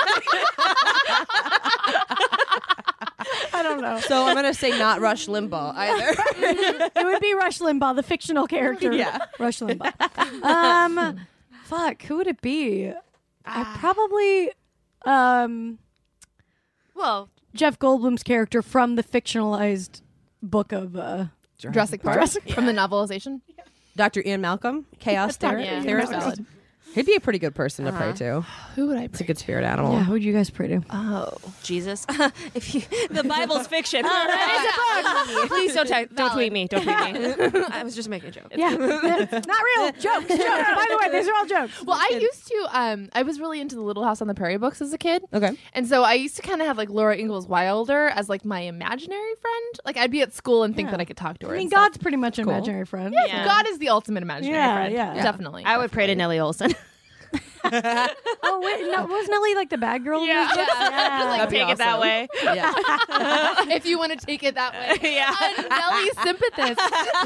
I don't know. So I'm gonna say not Rush Limbaugh either. It would be Rush Limbaugh, the fictional character. Yeah. Rush Limbaugh. Um, fuck, who would it be? I probably um Well, Jeff Goldblum's character from the fictionalized book of uh Jurassic Park Jurassic from the novelization. Doctor Ian Malcolm, Chaos Theor- Yeah. Theorist. He'd be a pretty good person to pray to. Who would I? It's a good spirit animal. Yeah, who'd you guys pray to? Oh, Jesus. If you, the Bible's fiction. Please don't te- don't tweet me. Don't tweet me. I was just making a joke. Yeah. Not real. Jokes. Jokes. By the way, these are all jokes. well, I used to. Um, I was really into the Little House on the Prairie books as a kid. Okay. And so I used to kind of have like Laura Ingalls Wilder as like my imaginary friend. Like I'd be at school and think Yeah. that I could talk to her. I mean, and stuff. God's pretty much an imaginary friend. Yeah. God is the ultimate imaginary Yeah, friend. yeah. Definitely. I would pray to Nellie Olson. Oh wait, no, was Nellie like the bad girl? in Yeah. those books? Yeah. Yeah. Like, Take take it that way. Yeah. if you want to take it that way. Yeah. A Nelly sympathist.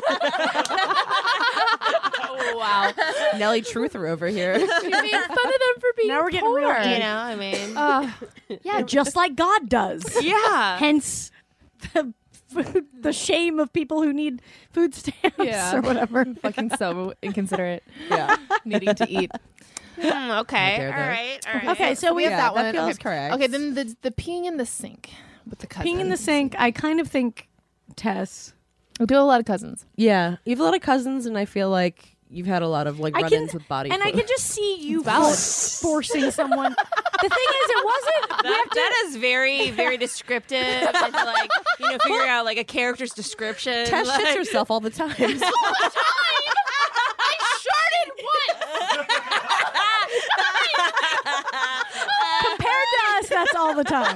oh, wow. Nelly Truther over here. You made fun of them for being Now we're getting poor. real deep. You know, I mean. Uh, Yeah, just like God does. yeah. Hence the the shame of people who need food stamps Yeah. or whatever. fucking so inconsiderate. Yeah. Needing to eat. Hmm, okay. There, All there. right. All right. Okay, so we have have that that one. feels Okay. correct. Okay, then the the peeing in the sink with the cousin. peeing in the sink. I kind of think Tess. I do have a lot of cousins. Yeah. You have a lot of cousins, and I feel like you've had a lot of like I run-ins can, with body and I food. can just see you Valid. forcing someone. The thing is, it wasn't. That, that is very, very descriptive. And to like, you know, figure out like a character's description. Tess like, shits herself all the time. I sharted once. Compared to us, that's all the time.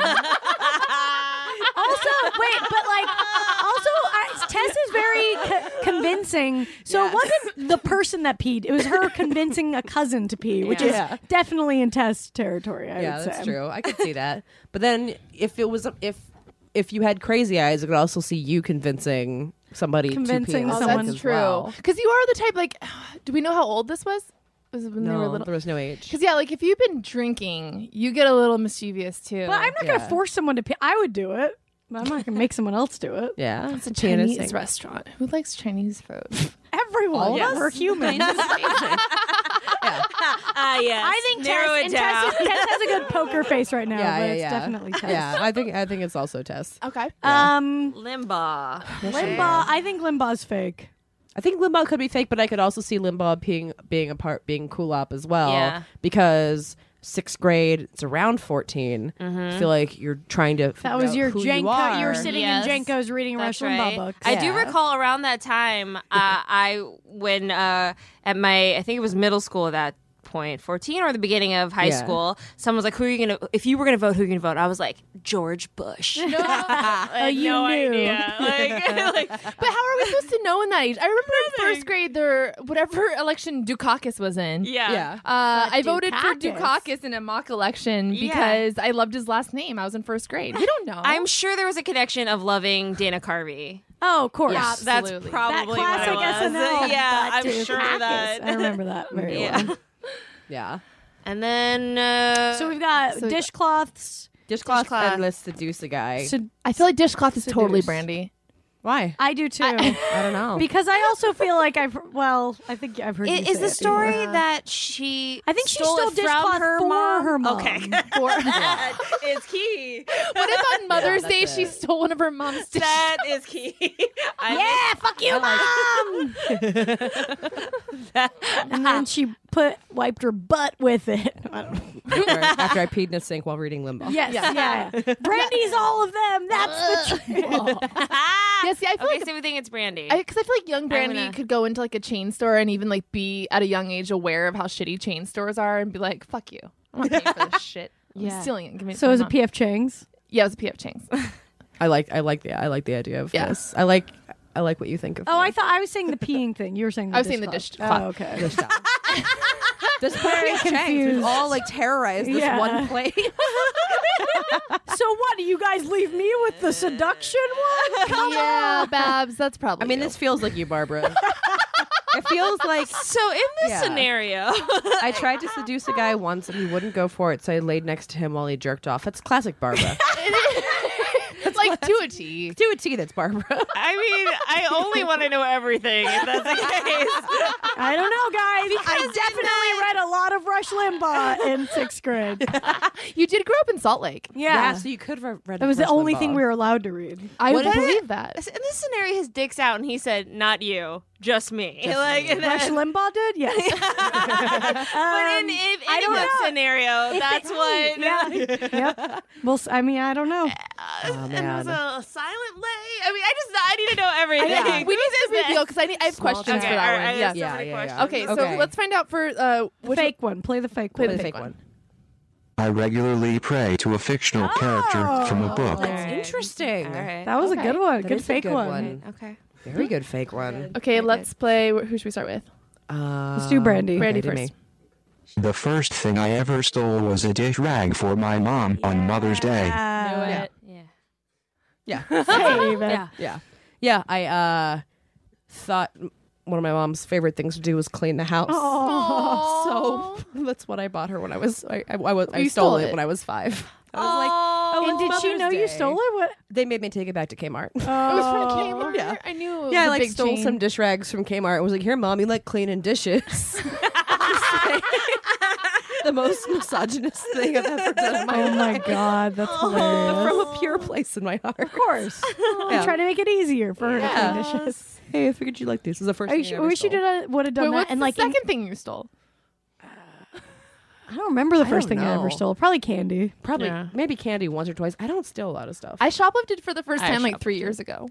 Also, wait, but like, also, I, Tess is very co- convincing. So Yes. it wasn't the person that peed; it was her convincing a cousin to pee, which Yeah. is definitely in Tess territory. I yeah, would that's say. true. I could see that. But then if it was if if you had crazy eyes, I could also see you convincing somebody Convincing to pee in the someone. sink That's as true. well. Because you are the type like. Do we know how old this was? Was it when they were No, little? there was no age. Because yeah, like if you've been drinking, you get a little mischievous too. But I'm not going to Yeah. force someone to pee. I would do it, but I'm not going to make someone else do it. Yeah, It's a pee in a Chinese sink. restaurant. Who likes Chinese food? Everyone, All of us? we're human. Ah, yes. I think Narrow Tess, it and down. Tess, Tess has a good poker face right now, Yeah, but yeah, it's yeah. definitely Tess. Yeah, I think I think it's also Tess. Okay. Um, Limbaugh. Limbaugh. I think Limbaugh's fake. I think Limbaugh could be fake, but I could also see Limbaugh being being a part being Kulop as well. Yeah. Because sixth grade, it's around fourteen. I feel like you're trying to. That figure was out your who Jenko. You, are. You were sitting Yes. in Jenko's reading That's Rush Limbaugh right. books. I do Yeah. recall around that time, uh, I when uh, at my I think it was middle school at that point, fourteen or the beginning of high Yeah. school. Someone was like, "Who are you gonna? If you were gonna vote, who are you gonna vote?" I was like, George Bush. No. I had you no knew. idea. Like, like, But how are we supposed to know in that age? I remember in first grade, there whatever election Dukakis was in. yeah. Yeah. Uh, I voted for Dukakis? Dukakis in a mock election Yeah. because I loved his last name. I was in first grade. We don't know. I'm sure there was a connection of loving Dana Carvey. Oh, of course. Yeah. That's Absolutely. probably that classic what it was. S N L. Yeah, but I'm sure Dukakis. that. I remember that very Yeah. well. Yeah. And then uh, So we've got So- dishcloths. Dishcloth Dishcloth. and let's seduce a guy. So I feel like dishcloth is totally Seduced. Brandy. Why? I do too. I don't know. because I also feel like I've well, I think I've heard. I- you is say the it story before. that she I think she stole stole it from dishcloth her for mom? her mom. Okay. For That is key. What if on Mother's Yeah, Day that's she it. stole one of her mom's dishes? That is key. I Yeah, fuck you, mom. and then she put wiped her butt with it. I don't know. after, after I peed in a sink while reading Limbo. Yes, yeah. Brandy's all of them. That's the trick. Yeah, see, I feel Okay, like so we think it's Brandy. because I, I feel like young Brandy gonna- could go into like a chain store and even like be at a young age aware of how shitty chain stores are and be like, "Fuck you, I'm not paying for this shit. I'm Yeah. stealing it. Give me." So my is it mom." P F Chang's? Yeah, it was a P F Chang's. I like I like the I like the idea of Yeah. this. I like I like what you think of. Oh, me. I thought I was saying the peeing thing. You were saying the I was saying the dishcloth. dishcloth. Oh, okay. This time. This Very point changed. confused. We've all like terrorized this Yeah. one plate. So what? Do you guys leave me with the seduction one? Come Yeah, Babs, that's probably. I mean, you. this feels like you, Barbara. It feels like so in this Yeah. scenario, I tried to seduce a guy once and he wouldn't go for it, so I laid next to him while he jerked off. That's classic Barbara. It's like to a T. Do a T, that's Barbara. I mean, I only want to know everything. If that's the case, I don't know, guys. I definitely read a lot of Rush Limbaugh in sixth grade. You did grow up in Salt Lake. Yeah. so you could have read. That was the Rush only Limbaugh. thing we were allowed to read. I What would is believe that. in this scenario, his dick's out, and he said, "Not you, just me." like, and Rush then- Limbaugh did? Yes. but in, Um, if, I in don't that know. scenario, If that's it- what. Yeah. Yep. Well, s- I mean, I don't know. Oh, And man. was a silent lay. I mean, I just I need to know everything. Yeah. We need to reveal because I need I have Small questions Okay, for that all right, one. I Yeah. have so Yeah, many yeah, yeah. questions. Okay, so Okay. let's find out for uh which Fake one. Play the fake Play one. the fake fake one. I regularly pray to a fictional character from a book. All right. Interesting. All right. That was Okay. a good one. That good is a fake good one. one. Okay. Very good fake one. Okay, let's play. Who should we start with? Uh, Let's do Brandy. Brandy okay, do first. me. The first thing I ever stole was a dish rag for my mom on Mother's Day. Knew Uh, it. Yeah. Yeah. Save it. Yeah. Yeah. Yeah. I uh, thought one of my mom's favorite things to do was clean the house. Oh. So that's what I bought her when I was I, I, I was I You stole, stole it it. when I was five. I was Oh, like, oh, And it's did she Mother's know you Day. stole it? What? They made me take it back to Kmart. It was from Oh. Kmart. Yeah. I knew. It was yeah, I a like big stole chain. some dish rags from Kmart. I was like, here, mom, you like cleaning dishes. The most misogynist thing I've ever done in my Oh life. my god, that's hilarious. From a pure place in my heart. Of course. Yeah. I'm trying to make it easier for her Yeah. to clean dishes. Hey, I figured you like these. This is the first I thing wish, I I ever wish you stole. did would have done Wait, that. what's And the like, in- second thing you stole? I don't remember the I first don't thing I ever know. stole. Probably candy. Probably Yeah. maybe candy once or twice. I don't steal a lot of stuff. I shoplifted for the first I time like shoplifted. three years ago.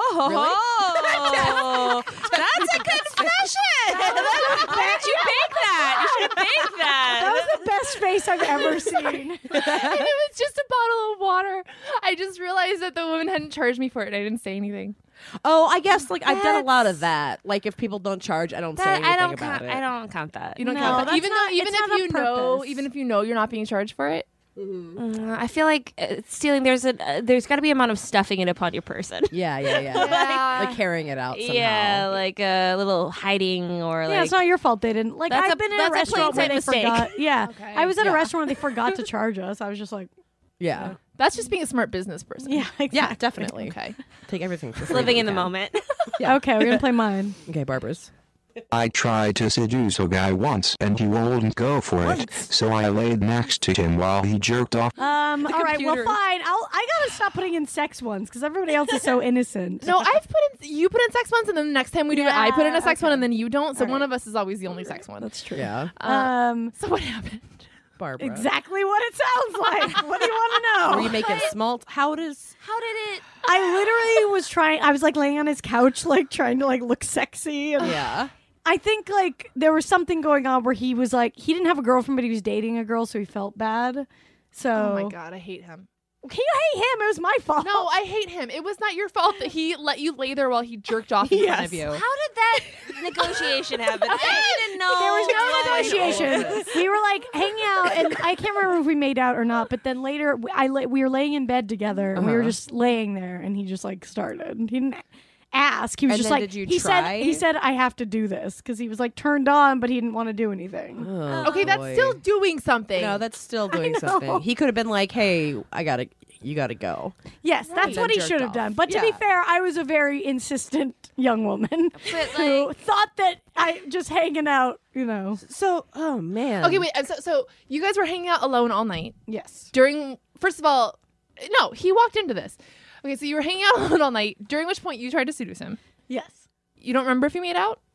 Oh, that's a confession. Why did you bake that? You should have baked that. That was the best face I've ever seen. And it was just a bottle of water. I just realized that the woman hadn't charged me for it. I didn't say anything. oh, I guess like I've done a lot of that. Like if people don't charge, I don't say That- anything I don't about count. it. I don't count that. You don't No, count that. that's Even not- though, even it's if not you on know, purpose. even if you know you're not being charged for it. Mm, I feel like uh, stealing. There's a uh, there's got to be amount of stuffing it upon your person. Yeah, yeah, yeah. Yeah. Like carrying it out somehow. Yeah, like a little hiding or Yeah, like. it's not your fault they didn't. Like That's I've a- been in that's a a restaurant where plain they sight mistake. forgot. Yeah, Okay. I was at Yeah. a restaurant where they forgot to charge us. I was just like, Yeah. That's just being a smart business person. yeah, exactly. Yeah, definitely. Okay. Take everything for free living if in the you can. moment. Yeah. Okay, we're gonna play mine. Okay, Barbara's. I tried to seduce a guy once and he wouldn't go for it, so I laid next to him while he jerked off. Um, all right, well, computer. fine. I'll. I gotta stop putting in sex ones because everybody else is so innocent. No, I've put in. You put in sex ones, and then the next time we do it, I put in a sex Yeah, one, okay. and then you don't. So All one right. of us is always the only sex one. That's true. Yeah. Um, So what happened? Barbara. exactly what it sounds like. What do you want to know? Were you making smalt? How does How did it? I literally was trying. I was like laying on his couch, like trying to like look sexy, and Yeah. I think like there was something going on where he was like he didn't have a girlfriend, but he was dating a girl, so he felt bad. So Oh my god, I hate him. can you hate him? It was my fault. No, I hate him. It was not your fault that he let you lay there while he jerked off in front Yes. of you. How did that negotiation happen? I didn't know. There was no what- negotiation. We were like hanging out, and I can't remember if we made out or not. But then later, I la- we were laying in bed together, and we were Uh-huh. just laying there, and he just like started. He didn't ask. He was And just then like did you he said. try? He said I have to do this because he was like turned on, but he didn't want to do anything. Oh, Okay, that's boy. still doing something. No, that's still doing know. something. He could have been like, "Hey, I gotta, you gotta go." Yes, that's Then what he jerked should have off. done. But to be Yeah. fair, I was a very insistent young woman But, who like- thought that I just hanging out, you know. So, oh man. Okay, wait. uh, So, so you guys were hanging out alone all night Yes. during. First of all, no, he walked into this. Okay, so you were hanging out alone all night. During which point you tried to seduce him. Yes. You don't remember if you made out?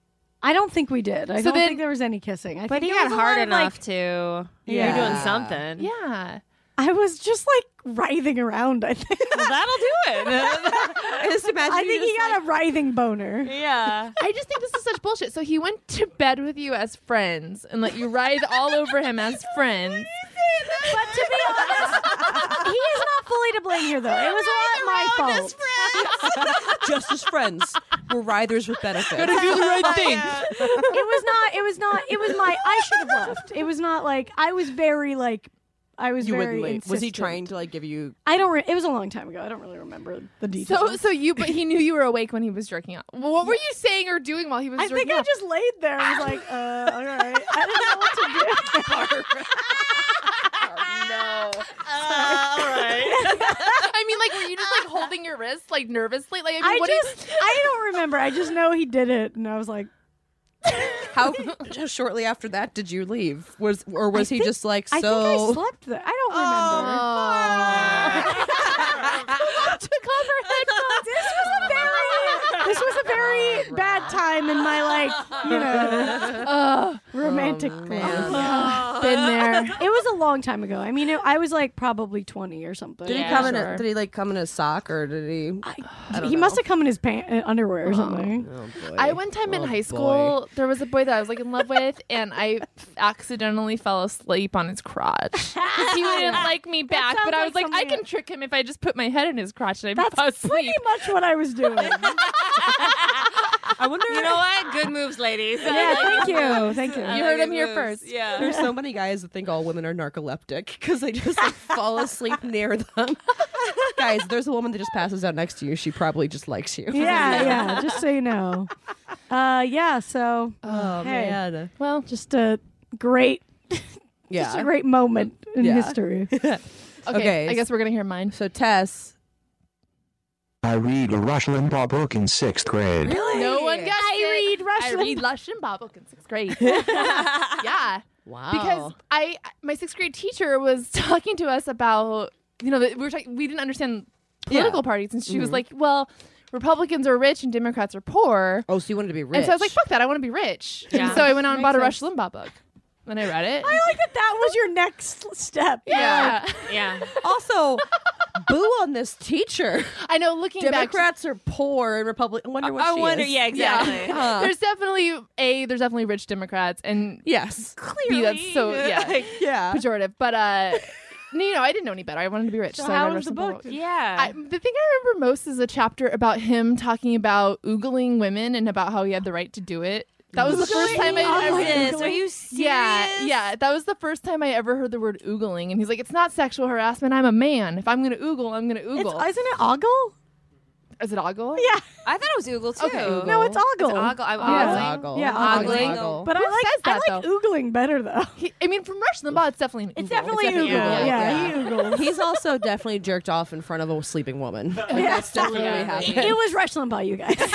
I don't think we did. I So don't then- think there was any kissing. I But think he it got was a hard lot of, enough like, to. Yeah. You're doing something. Yeah. I was just like writhing around. I think. Well, that'll do it. I just imagine I you think he just, got a writhing boner. yeah. I just think this is such bullshit. So he went to bed with you as friends and let you writhe all over him as friends. But to be honest, he is not fully to blame here, though. It was all my fault. just as friends. We're writhers with benefits. Gotta do the right thing. It was not. It was not. It was my. I should have left. It was not like I was very like. I was You very. wouldn't leave. Was he insistent. trying to like give you? I don't. Re- it was a long time ago. I don't really remember the details. So, so you, but he knew you were awake when he was jerking off. Well, what were you saying or doing while he was I jerking think I off? just laid there. I was like, uh, all right. I didn't know what to do. no. all right. I mean, like, were you just like holding your wrist, like nervously? Like, I mean, I what do you- just. I don't remember. I just know he did it, and I was like, How just shortly after that did you leave? Was or was I he think- just like I so? think I slept there. I don't remember. to cover headphones. This was a very. This was a very bad time in my like, you know, Uh, romantic man. life. Been there. It was a long time ago. I mean, it, I was like probably twenty or something. Did Yeah, he come in? sure. A, did he like come in a sock or did he? I, he must have come in his pant, uh, underwear or something. Oh boy. I one time in Oh, high boy. school, there was a boy that I was like in love with, and I accidentally fell asleep on his crotch. 'Cause he didn't like me back, sounds but I was like like, I something- can trick him if I just put my head in his crotch and I That's fall asleep. pretty much what I was doing. I wonder. You know what? Good moves, ladies. Yeah, thank you, thank you. You heard him here Moves. first. Yeah. There's so many guys that think all women are narcoleptic because they just like, fall asleep near them. Guys, there's a woman that just passes out next to you. She probably just likes you. Yeah, yeah. Just so you know. Uh, yeah. So, Oh Hey. man. Well, just a great, Yeah. just a great moment in Yeah. history. okay, Okay, I guess we're gonna hear mine. So Tess. I read a Rush Limbaugh book in sixth grade. No one guessed I it. read Rush I Limbaugh. read Lush and Bob in sixth grade. yeah, Wow. because I my sixth grade teacher was talking to us about you know that we were talking, we didn't understand political parties, and she was like, well, Republicans are rich and Democrats are poor. Oh, so you wanted to be rich. And so I was like, fuck that, I want to be rich. Yeah. And so I went out and Makes bought a sense. Rush Limbaugh book. Then I read it. I like that. That was your next step. yeah. Yeah. Also, boo on this teacher. I know, looking back. Democrats are poor and Republican. I wonder what I she wonder. is. Yeah, exactly. Huh. There's definitely a there's definitely rich Democrats and Yes. B, that's so yeah Yeah. pejorative. But uh, you know, I didn't know any better. I wanted to be rich, So so, I how read was Rush the Limbaugh book? book. Yeah. I, the thing I remember most is a chapter about him talking about oogling women and about how he had the right to do it. That was the first time I ever. this. Are you serious? Yeah, yeah. That was the first time I ever heard the word oogling, and he's like, "It's not sexual harassment. I'm a man. If I'm gonna oogle, I'm gonna It's, oogle." isn't it ogle? Is it ogle? Yeah. I thought it was oogle too. Okay, oogle. No, it's ogle. It's ogle. I'm Yeah. ogling. Oggle. Yeah, ogling. Oggle. But Who I like says that, I like though? oogling better though. He, I mean, from Rush Limbaugh, it's definitely an It's oogle. definitely definitely oogle. oogle. Yeah, he oogles. He's also definitely jerked off in front of a sleeping woman. Like, that's definitely Yeah. happened. It was Rush Limbaugh, you guys.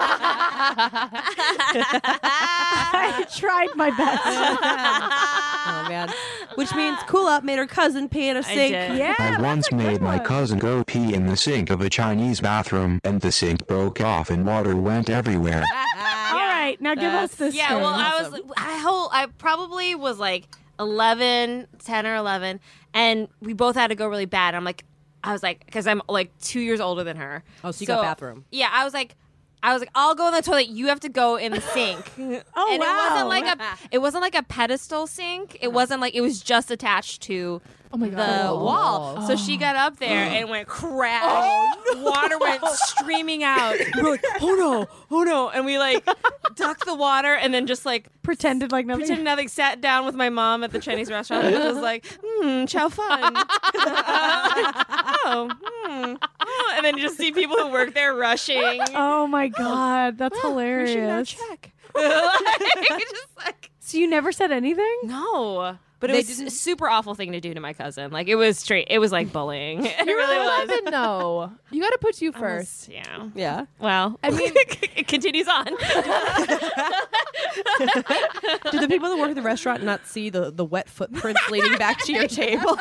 I tried my best. Oh man. Which means Cool Up made her cousin pee in a sink. did. Yeah, I that's once a good made my one. cousin go pee in the sink of a Chinese bathroom, and the sink broke off and water went everywhere. All right, now give us this. Yeah, story. well, I was, I whole, I probably was like eleven, ten or eleven, and we both had to go really bad. I'm like, I was like, because I'm like two years older than her. Oh, so you got bathroom. Yeah, I was like, I was like, I'll go in the toilet. You have to go in the sink. Oh, and wow. it wasn't like a, it wasn't like a pedestal sink. It wasn't like it was just attached to. Oh my The god. wall. So she got up there and went crash. Water went streaming out. We were like, oh no, oh no. And we like ducked the water and then just like pretended like nothing. pretended nothing, sat down with my mom at the Chinese restaurant and was like, hmm, chow fun. oh, hmm. Oh. And then you just see people who work there rushing. Oh my god, that's hilarious. Check. like, just like, So you never said anything? no. But it They was didn't- a super awful thing to do to my cousin. Like it was straight. It was like bullying. It really was. eleven, no. You got to put you I first. was- yeah. Yeah. Well, I mean- it continues on. Do the people that work at the restaurant not see the, the wet footprints leading back to your table?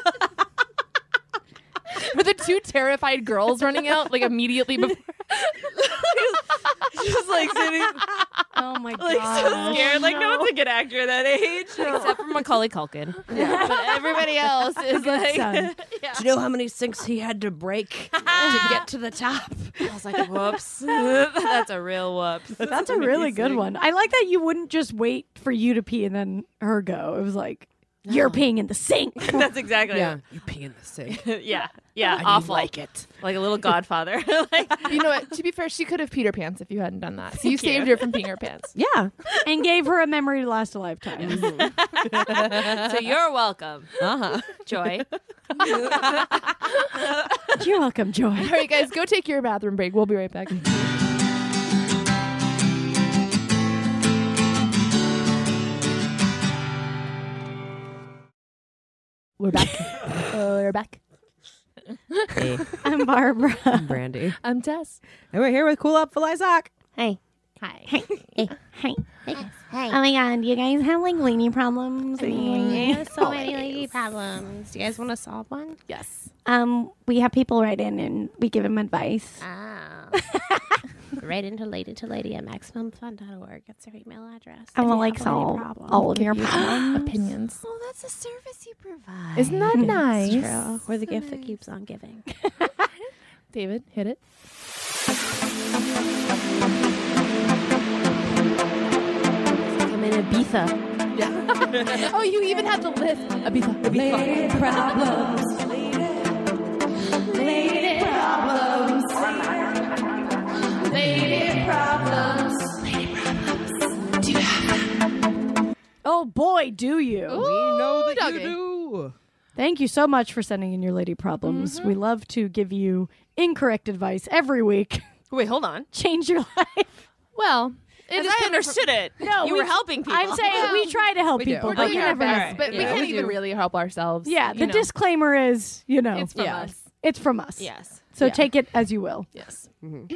With the two terrified girls running out like immediately before. Just like sitting. Oh my Like so scared. Like no one's a good actor at that age, except for Macaulay Culkin. Yeah. But everybody else is like. son. Yeah. Do you know how many sinks he had to break to get to the top? I was like, whoops. That's a real whoops. That's a really good one. I like that you wouldn't just wait for you to pee and then her go. It was like, you're peeing in the sink. That's exactly Yeah, it. you pee in the sink. yeah. Yeah. I Awful. like it. Like a little Godfather. Like, You know what? To be fair, she could have peed her pants if you hadn't done that. So you you. saved her from peeing her pants. Yeah. And gave her a memory to last a lifetime. so you're welcome, Uh huh. Joy. You're welcome, Joy. All right, guys, go take your bathroom break. We'll be right back. We're back. uh, we're back. Hey, I'm Barbara. Brandy. I'm Tess. And we're here with Cool Up for Lysock. Hey. Hi. Hey. Hey. Hey. Oh my god, do you guys have like lady problems? so many lady problems. Do you guys want to solve one? Yes. Um, we have people write in and we give them advice. Ah. Write into lady to lady at maximum fun dot org. That's our email address. I If will you like have a lady solve problem. all of your Give you problems. opinions. Oh, that's a service you provide. Isn't that nice? It's true. We're the gift that keeps on giving. David, hit it. I'm in Ibiza. Oh, you even had the list. Ibiza. Ibiza. Problems. Lady problems. Lady problems. Do you have Oh boy, do you. Ooh, We know that doggy. you do. Thank you so much for sending in your lady problems. We love to give you incorrect advice every week. Wait, hold on. Change your life. Well, it As is I coming understood it. No, you we- were helping people. I'm saying we try to help We do. people. We're but from you our never best, know. but we Yeah. can't We even do. really help ourselves. Yeah, you the know. disclaimer is, you know, It's from Yeah. us. it's from us. Yes. So Yeah. take it as you will. Yes.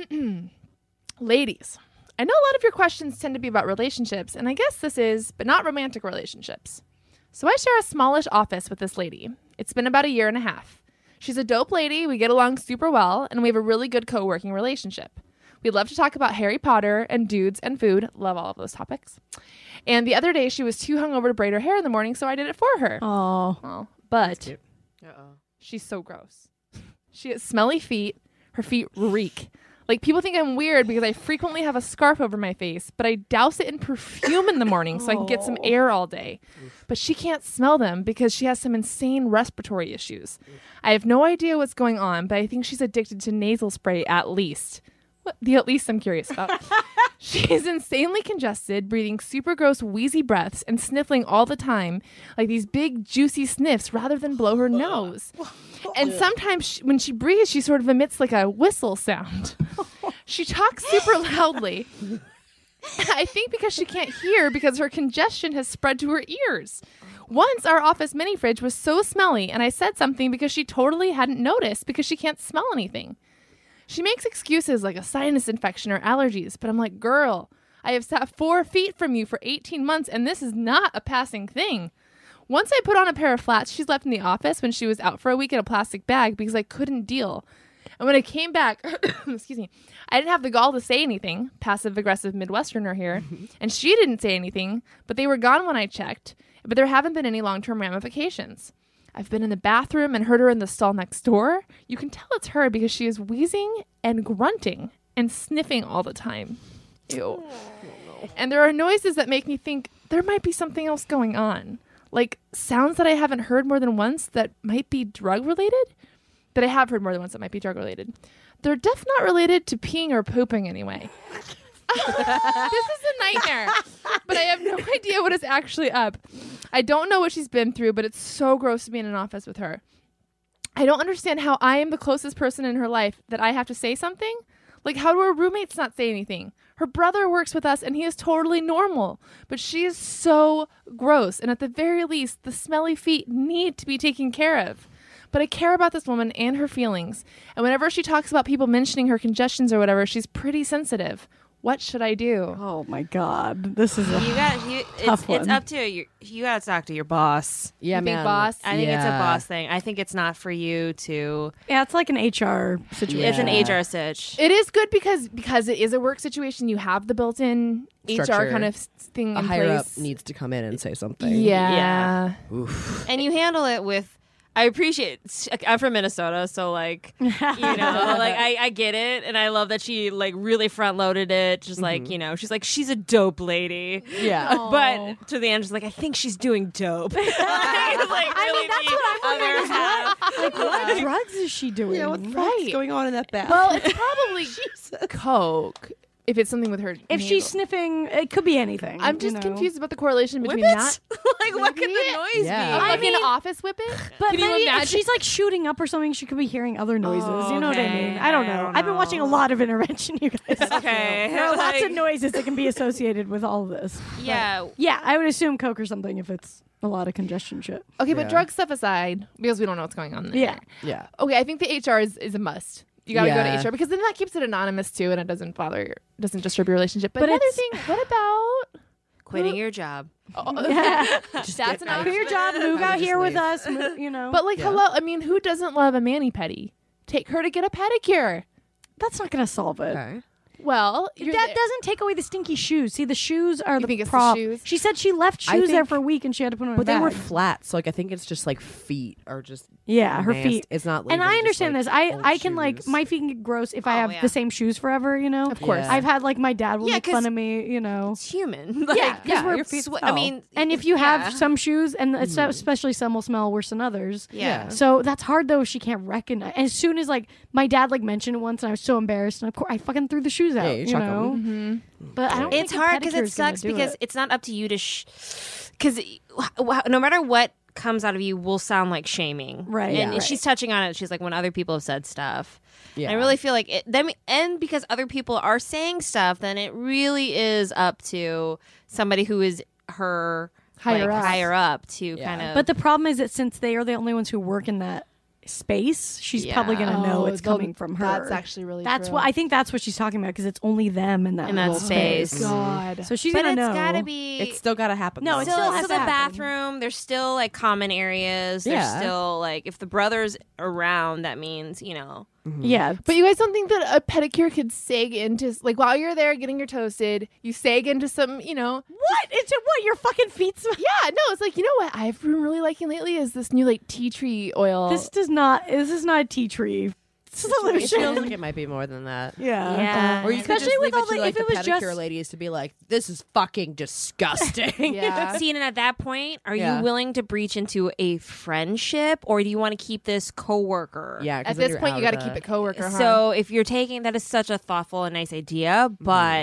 Ladies, I know a lot of your questions tend to be about relationships, and I guess this is, but not romantic relationships. So I share a smallish office with this lady. It's been about a year and a half. She's a dope lady, we get along super well, and we have a really good co-working relationship. We love to talk about Harry Potter and dudes and food. Love all of those topics. And the other day, she was too hungover to braid her hair in the morning, so I did it for her. Oh. Oh, but Uh-oh. she's so gross. She has smelly feet. Her feet reek. Like, people think I'm weird because I frequently have a scarf over my face, but I douse it in perfume in the morning so I can get some air all day. But she can't smell them because she has some insane respiratory issues. I have no idea what's going on, but I think she's addicted to nasal spray at least. What the at least I'm curious about. She's insanely congested, breathing super gross wheezy breaths and sniffling all the time, like these big juicy sniffs rather than blow her nose. And sometimes she, when she breathes, she sort of emits like a whistle sound. She talks super loudly. I think because she can't hear because her congestion has spread to her ears. Once our office mini fridge was so smelly and I said something because she totally hadn't noticed because she can't smell anything. She makes excuses like a sinus infection or allergies, but I'm like, girl, I have sat four feet from you for eighteen months and this is not a passing thing. Once I put on a pair of flats she's left in the office when she was out for a week in a plastic bag because I couldn't deal. And when I came back, excuse me, I didn't have the gall to say anything, passive-aggressive Midwesterner here, and she didn't say anything, but they were gone when I checked, but there haven't been any long-term ramifications. I've been in the bathroom and heard her in the stall next door. You can tell it's her because she is wheezing and grunting and sniffing all the time. Ew. And there are noises that make me think there might be something else going on. Like sounds that I haven't heard more than once that might be drug-related. That I have heard more than once that might be drug-related. They're definitely not related to peeing or pooping anyway. This is a nightmare, but I have no idea what is actually up. I don't know what she's been through, but it's so gross to be in an office with her. I don't understand how I am the closest person in her life that I have to say something. Like, how do her roommates not say anything? Her brother works with us, and he is totally normal, but she is so gross, and at the very least, the smelly feet need to be taken care of. But I care about this woman and her feelings, and whenever she talks about people mentioning her congestions or whatever, she's pretty sensitive. What should I do? Oh my god, this is a You got you. Tough It's, one. it's up to you. You got to talk to your boss. Yeah, You think man. boss? I think it's a Yeah. boss thing. I think it's not for you to. yeah. It's like an H R situation. It's an Yeah. H R sitch. It is good because because it is a work situation. You have the built-in H R Structure. kind of s- thing A in higher place. up needs to come in and say something. yeah. Yeah. Oof. And you handle it with. I appreciate. I'm from Minnesota, so like, you know, like I, I get it, and I love that she like really front loaded it. Just like you know, she's like she's a dope lady. Yeah. But to the end, she's like, I think she's doing dope. like, like, I really mean, that's the what I'm wondering other is half. Like, what drugs is she doing? Yeah, what the Right. fuck's going on in that bathroom? Well, it's probably coke if it's something with her. If nasal. she's sniffing, it could be anything. I'm you just know? confused about the correlation between Whippets? that. like, what could the noise Yeah. Of be? like an office whippet. But Can you maybe if imagine? she's like shooting up or something, she could be hearing other noises. Oh, you know what I okay. mean? I don't I know. don't I've been watching a know. lot of Intervention, you guys. Okay. There are lots of Like- noises that can be associated with all of this. Yeah. Yeah, I would assume coke or something if it's a lot of congestion shit. Okay, Yeah. but drug stuff aside, because we don't know what's going on there. Yeah. yeah. Okay, I think the H R is, is a must. You got to go Yeah. to H R because then that keeps it anonymous too, and it doesn't bother, doesn't disturb your relationship. But, But another it's- thing, what about Quitting your job. oh, Yeah. that's get an out. Quit your job, move I out would here just with leave. us, mo- you know. But like, Yeah. hello, I mean, who doesn't love a mani pedi? Take her to get a pedicure. that's not going to solve it. Okay. Well, you're That there- doesn't take away the stinky shoes. See, the shoes are You the think it's the problem. shoes? She said she left I shoes there think- for a week and she had to put them in But a they were bag. flat, so like I think it's just like feet are just Yeah, her nasty. feet. It's not. And leaving, I just, understand like, this. I old I can like shoes. my feet can get gross if I Oh, have yeah. the same shoes forever. You know, Of course. Yeah. I've had like my dad will Yeah, make 'cause- fun of me. You know, It's human. Like, yeah, 'cause yeah, we're your feet swe- I smell. mean, and if you have yeah. some shoes, and it's especially some will smell worse than others. Yeah. So that's hard though. If she can't recognize. And as soon as like my dad like mentioned it once, and I was so embarrassed, and of course I fucking threw the shoes out. Yeah, you you chuck 'em. know. Mm-hmm. But I don't. It's think a hard because pedicure it is gonna sucks do because it. it's not up to you to, because no matter what comes out of you will sound like shaming, Right, And, yeah. and she's touching on it. She's like, when other people have said stuff, Yeah. I really feel like it. Then and because other people are saying stuff, then it really is up to somebody who is her Higher like, up. higher up to Yeah. kind of. But the problem is that since they are the only ones who work in that space, she's Yeah. probably gonna know Oh, it's they'll- coming from her. That's actually really That's true. what I think. That's what she's talking about because it's only them in that In that little space. God. So she's but gonna it's know. gotta be. It's still gotta happen. No, though. it's still, still it's has still to the happen. bathroom. There's still like common areas. There's Yeah. still like if the brother's around, that means you know. Yeah, But you guys don't think that a pedicure could sag into, like, while you're there getting your toasted, you sag into some, you know. what? It's what your fucking feet smell. Yeah, no, it's like, you know what I've been really liking lately is this new, like, tea tree oil. This does not. This is not a tea tree It solution. feels like it might be more than that. yeah, Yeah. Or you could especially just with leave all it to, the. like, if the it was pedicure just ladies to be like, "This is fucking disgusting." yeah. See, and at that point, are Yeah. you willing to breach into a friendship, or do you want to keep this coworker? Yeah. 'cause At then this you're point, you out got to of keep the- it coworker. huh? So if you're taking that is such a thoughtful and nice idea, but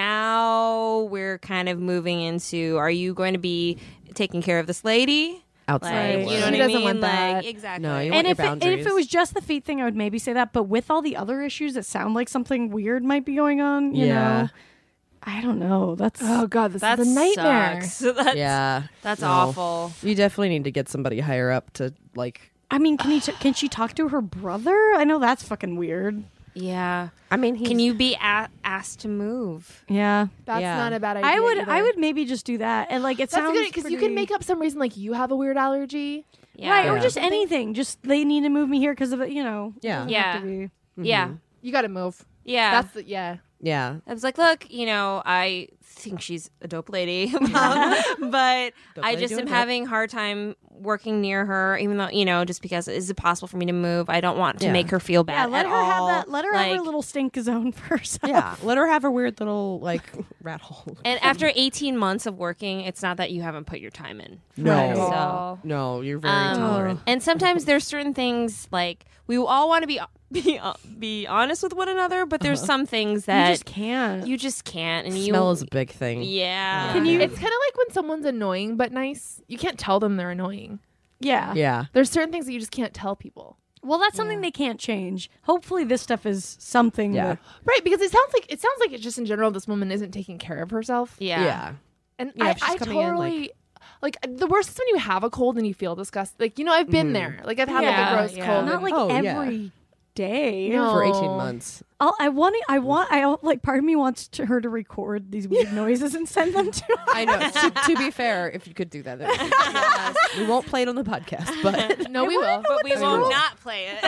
now we're kind of moving into: are you going to be taking care of this lady? outside. Like, of you know work. what She I doesn't mean? want that. Like, exactly. No, you and want your if it, and if it boundaries. was just the feet thing, I would maybe say that. But with all the other issues that sound like something weird might be going on, you Yeah. know, I don't know. That's oh, God, this That is a nightmare. sucks. That's, Yeah, that's no. awful. You definitely need to get somebody higher up to like. I mean, can he t- can she talk to her brother? I know that's fucking weird. Yeah. I mean, he's, Can you be a- asked to move? Yeah, That's Yeah. not a bad idea. I would either. I would maybe just do that. And like it That's sounds good because you pretty- can make up some reason like you have a weird allergy. Yeah. right or Yeah. just anything. Just they need to move me here because of it. You know. It Yeah. doesn't Yeah. have to be- Yeah. You got to move. Yeah. That's the, yeah. Yeah, I was like, look, you know, I think she's a dope lady, um, but Dope I lady just doing am dope. having a hard time working near her, even though, you know, just because is it possible for me to move? I don't want to Yeah. make her feel Yeah, bad. let at her have all. that. Let her have her Like, little stink zone for herself. yeah. Let her have a weird little like rat hole. And after eighteen months of working, it's not that you haven't put your time in. No, Right. So, no, you're very um, tolerant. and sometimes there's certain things like we all want to be be uh, be honest with one another, but there's some things You that just can't. you just can't. And you Smell is a big thing. yeah. Can you- It's kind of like when someone's annoying but nice. You can't tell them they're annoying. yeah. Yeah, There's certain things that you just can't tell people. Well, that's something they can't change. Hopefully, this stuff is something. Yeah. that- Right, because it sounds like it sounds like it's just in general this woman isn't taking care of herself. Yeah. yeah. And Yeah, I, if she's I coming in, totally like, the worst is when you have a cold and you feel disgusted. Like, you know, I've been there. Like I've had Yeah, like a gross yeah. cold. not and- like Oh, yeah. every day. No. for eighteen months. I'll, I want. I want. I like. Part of me wants to, her to record these weird noises and send them to. us. I know. to, to be fair, if you could do that, that would be- we won't play it on the podcast, but No, we will. But we will not play it.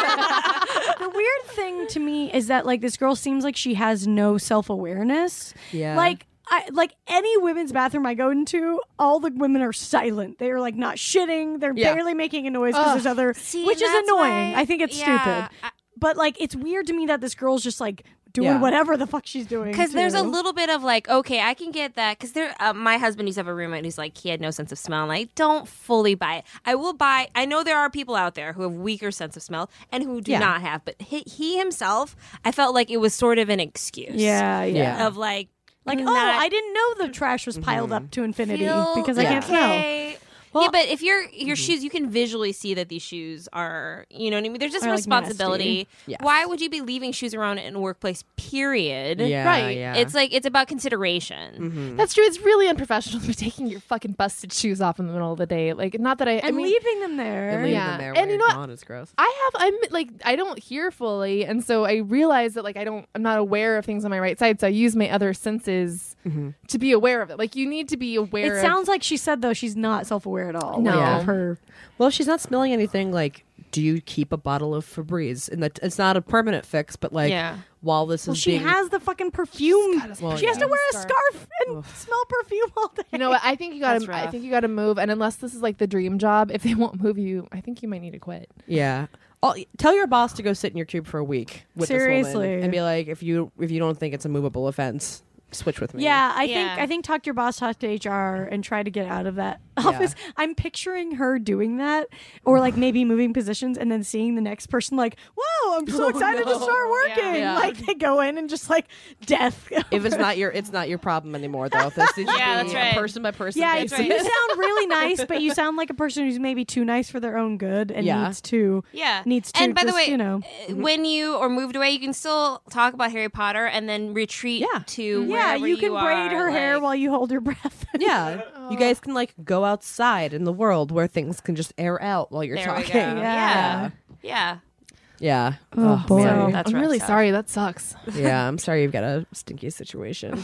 The weird thing to me is that like this girl seems like she has no self awareness. Yeah. Like. I, like any women's bathroom I go into, all the women are silent. They are like not shitting. They're Yeah. barely making a noise because Ugh. there's other, See, which is that's annoying. why- I think it's yeah, stupid. I- But like, it's weird to me that this girl's just like doing Yeah. whatever the fuck she's doing. Because there's a too. little bit of like, okay, I can get that. Because there, uh, my husband used to have a roommate who's like, he had no sense of smell. And I don't fully buy it. I will buy. I know there are people out there who have weaker sense of smell and who do Yeah. not have. But he, he himself, I felt like it was sort of an excuse. Yeah, yeah. Yeah. Of like, Like, oh, not I didn't know the trash was piled up to infinity feel because I can't smell. okay. Well- yeah, but if you're your shoes, you can visually see that these shoes are, you know what I mean? There's just Are, like, responsibility. nasty. Yes. Why would you be leaving shoes around in a workplace, period? yeah, Right. yeah. It's like, it's about consideration. Mhm. That's true. It's really unprofessional to be taking your fucking busted shoes off in the middle of the day. Like, not that I. I And mean, leaving them there. And leave Yeah. them there And when you you're know what? gone. It's gross. I have. I'm like. I don't hear fully, and so I realize that like I don't. I'm not aware of things on my right side. So I use my other senses Mhm. to be aware of it. Like you need to be aware. It of, sounds like she said though she's not self-aware at all. No. Like, Yeah. of her. Well, if she's not smelling anything, like, do you keep a bottle of Febreze? And that it's not a permanent fix, but like, Yeah. while this Well, is she being, has the fucking perfume. Well, she has yeah. to wear a Scarf. scarf and smell perfume all day. You know what? I think you That's gotta. I rough. think you gotta move. And unless this is like the dream job, if they won't move you, I think you might need to quit. yeah. I'll, tell your boss to go sit in your cube for a week with this Seriously. woman and be like, if you if you don't think it's a movable offense, switch with me. Yeah, I Yeah. think I think talk to your boss, talk to H R, and try to get out of that office. I'm picturing her doing that, or like maybe moving positions, and then seeing the next person like, "Whoa, I'm so Oh, excited to no. start working!" Yeah. Like they go in and just like death. If it's not your, it's not your problem anymore, though. This needs to Yeah, be that's right. a person by person yeah, basis. you sound really nice, but you sound like a person who's maybe too nice for their own good and Yeah. needs to Yeah. needs to. And by the just, way, you know, uh, when you or moved away, you can still talk about Harry Potter and then retreat Yeah. to yeah, wherever you can braid are, her hair like- while you hold your breath. Yeah, you guys can like go outside in the world where things can just air out while you're There we talking. go. Yeah. Yeah. Yeah. Yeah. Oh, boy. man. That's I'm rough really stuff. sorry. That sucks. Yeah, I'm sorry you've got a stinky situation.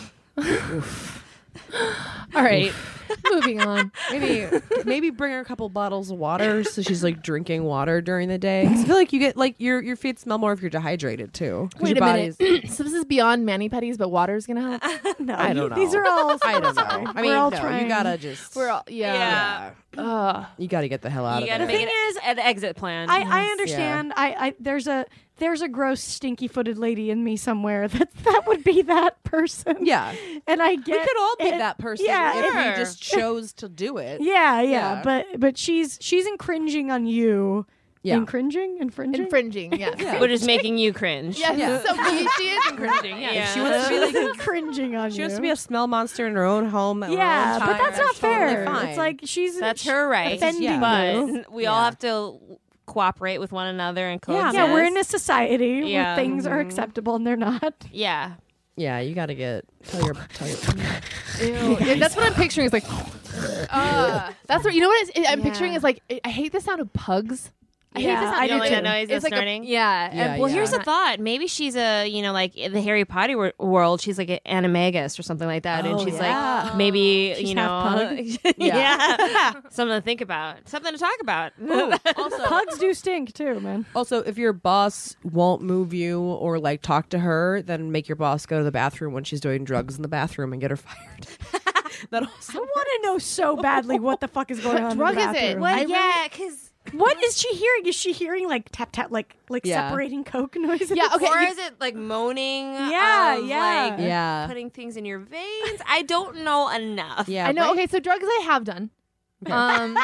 All right, moving on. Maybe maybe bring her a couple bottles of water so she's like drinking water during the day. 'Cause I feel like you get like your your feet smell more if you're dehydrated too. 'Cause Wait your a minute. body's- So this is beyond mani pedis, but water's gonna help. no, I don't you- These know. are all. I don't know. sorry. I We're mean, all no, trying. you gotta just. We're all yeah. Yeah. Ugh. You gotta get the hell out You of gotta there. make thing it is, an exit plan. I, I understand. I, I there's a there's a gross stinky footed lady in me somewhere that that would be that person. Yeah, and I get we could all be it. that person Yeah, if Sure. we just chose to do it. Yeah, yeah, Yeah. but but she's she's infringing on you. Yeah. Infringing, infringing. Infringing. Yes. Yeah. Which is making you cringe. Yes. Yeah. So she, she is infringing. Yeah. Yeah. She wants to be like Infringing on she you. wants to be a smell monster in her own home. At her yeah, own but time. that's not totally fair. Fine. It's like she's That's she- her right. offending Yeah. But you. we all Yeah. have to cooperate with one another and Yeah, coexist. yeah, we're in a society Yeah. where things are Mhm. acceptable and they're not. Yeah. yeah, you gotta get tell your tell your. Ew. Yeah, that's what I'm picturing. Is like, uh, that's what you know. What it's, I'm Yeah. picturing is like. I hate the sound of pugs. I hate Yeah, the sound. I You do don't like too. that noise, It's that like snorting? a, yeah. Yeah, and- Well, yeah. here's a thought. Maybe she's a, you know, like in the Harry Potter wor- world, she's like an animagus or something like that. and Oh, she's yeah. like, maybe, She's you half know, pug. yeah. Something to think about. Something to talk about. Also, Pugs do stink too, man. Also, if your boss won't move you or like talk to her, then make your boss go to the bathroom when she's doing drugs in the bathroom and get her fired. that also I want to know so badly what the fuck is going on. drug in the is it? bathroom. What? Well, yeah, because. What is she hearing? Is she hearing like tap tap, like like Yeah. separating coke noises? Yeah, okay. Or you- is it like moaning? Yeah, of, yeah. Like, yeah, putting things in your veins? I don't know enough. yeah. I know. right? Okay, so drugs I have done. Um,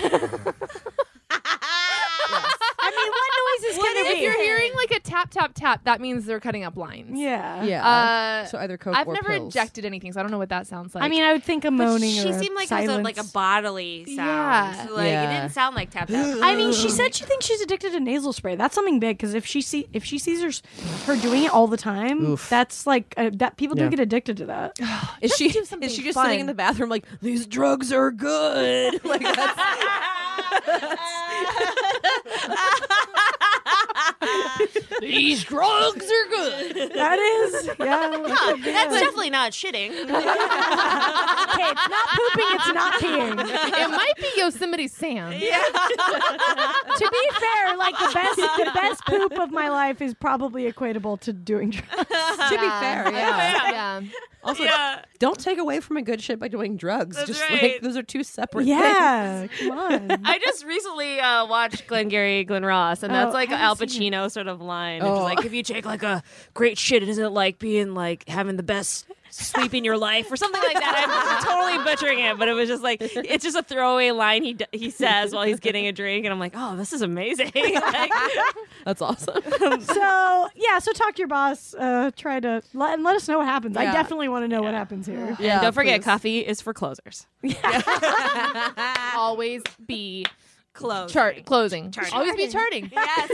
I mean, what noises can there if be? you're hearing like a tap tap tap, that means they're cutting up lines. yeah, Yeah. Uh, so either coke I've or never pills. injected anything, so I don't know what that sounds like. I mean, I would think a But moaning. she or a seemed like silence. it was a, like a bodily sound. Yeah. Like it Yeah. didn't sound like tap tap. I mean, she said she thinks she's addicted to nasal spray. That's something big because if she see if she sees her her doing it all the time, Oof. that's like uh, that. People Yeah. do get addicted to that. Is she do is something she just fun. sitting in the bathroom like these drugs are good? Like that's These drugs are good. That is, yeah. Huh, that's definitely not shitting. Okay, it's not pooping, it's not peeing. It might be Yosemite Sam. To be fair, like the best, the best poop of my life is probably equatable to doing drugs. To be fair, yeah. Yeah. Also, Yeah. don't take away from a good shit by doing drugs. That's Just right. like those are two separate things. Yeah, come on. I just recently uh, watched Glengarry Glen Ross, and that's Oh, like I an Al haven't seen Pacino sort of line. It's Oh. like, if you take like a great shit, isn't it like being like having the best sleep in your life or something like that? I'm totally butchering it, but it was just like, it's just a throwaway line he d- he says while he's getting a drink, and I'm like, oh, this is amazing. Like, That's awesome. So yeah, so talk to your boss. Uh, try to let, and let us know what happens. I Yeah. definitely want to know what happens here. Yeah, and don't forget, please. coffee is for closers. Always be Close. chart closing. Charting. Always be charting. Yes.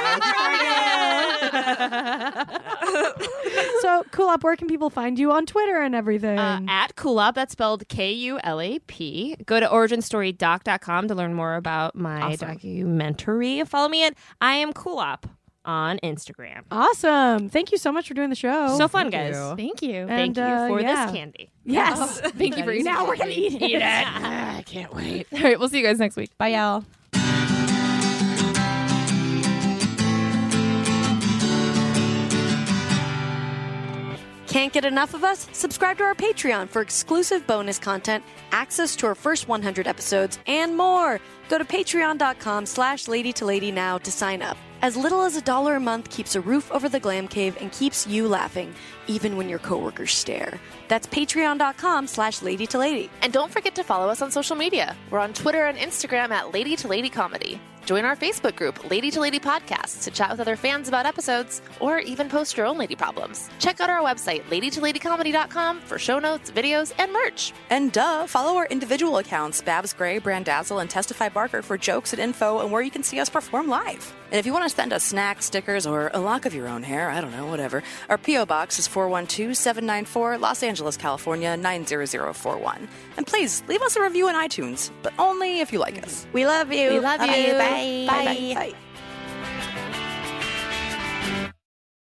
So Cool Up, where can people find you on Twitter and everything? Uh, at Cool Up, that's spelled K U L A P. Go to origin story doc dot com to learn more about my documentary. Follow me at I am Cool Up on Instagram. Awesome. Thank you so much for doing the show. so fun, thank guys. you. Thank you. Thank And, you uh, for yeah. this candy. Yes. Thank you for eating. Now we're gonna eat it. Eat it. I can't wait. All right, we'll see you guys next week. Bye, y'all. Can't get enough of us? Subscribe to our Patreon for exclusive bonus content, access to our first one hundred episodes, and more. Go to patreon.com slash lady to lady now to sign up. As little as a dollar a month keeps a roof over the glam cave and keeps you laughing, even when your coworkers stare. That's patreon.com slash lady to lady. And don't forget to follow us on social media. We're on Twitter and Instagram at Lady to Lady Comedy. Join our Facebook group, Lady to Lady Podcasts, to chat with other fans about episodes, or even post your own lady problems. Check out our website, lady to lady comedy dot com, for show notes, videos, and merch. And duh, follow our individual accounts, Babs Gray, Brandazzle, and Testify Barker, for jokes and info and where you can see us perform live. And if you want to send us snacks, stickers, or a lock of your own hair, I don't know, whatever, our P O Box is four one two, seven nine four, Los Angeles, California, nine zero zero four one. And please, leave us a review on iTunes, but only if you like us. We love you. We love you. Bye. Bye. Bye. Bye.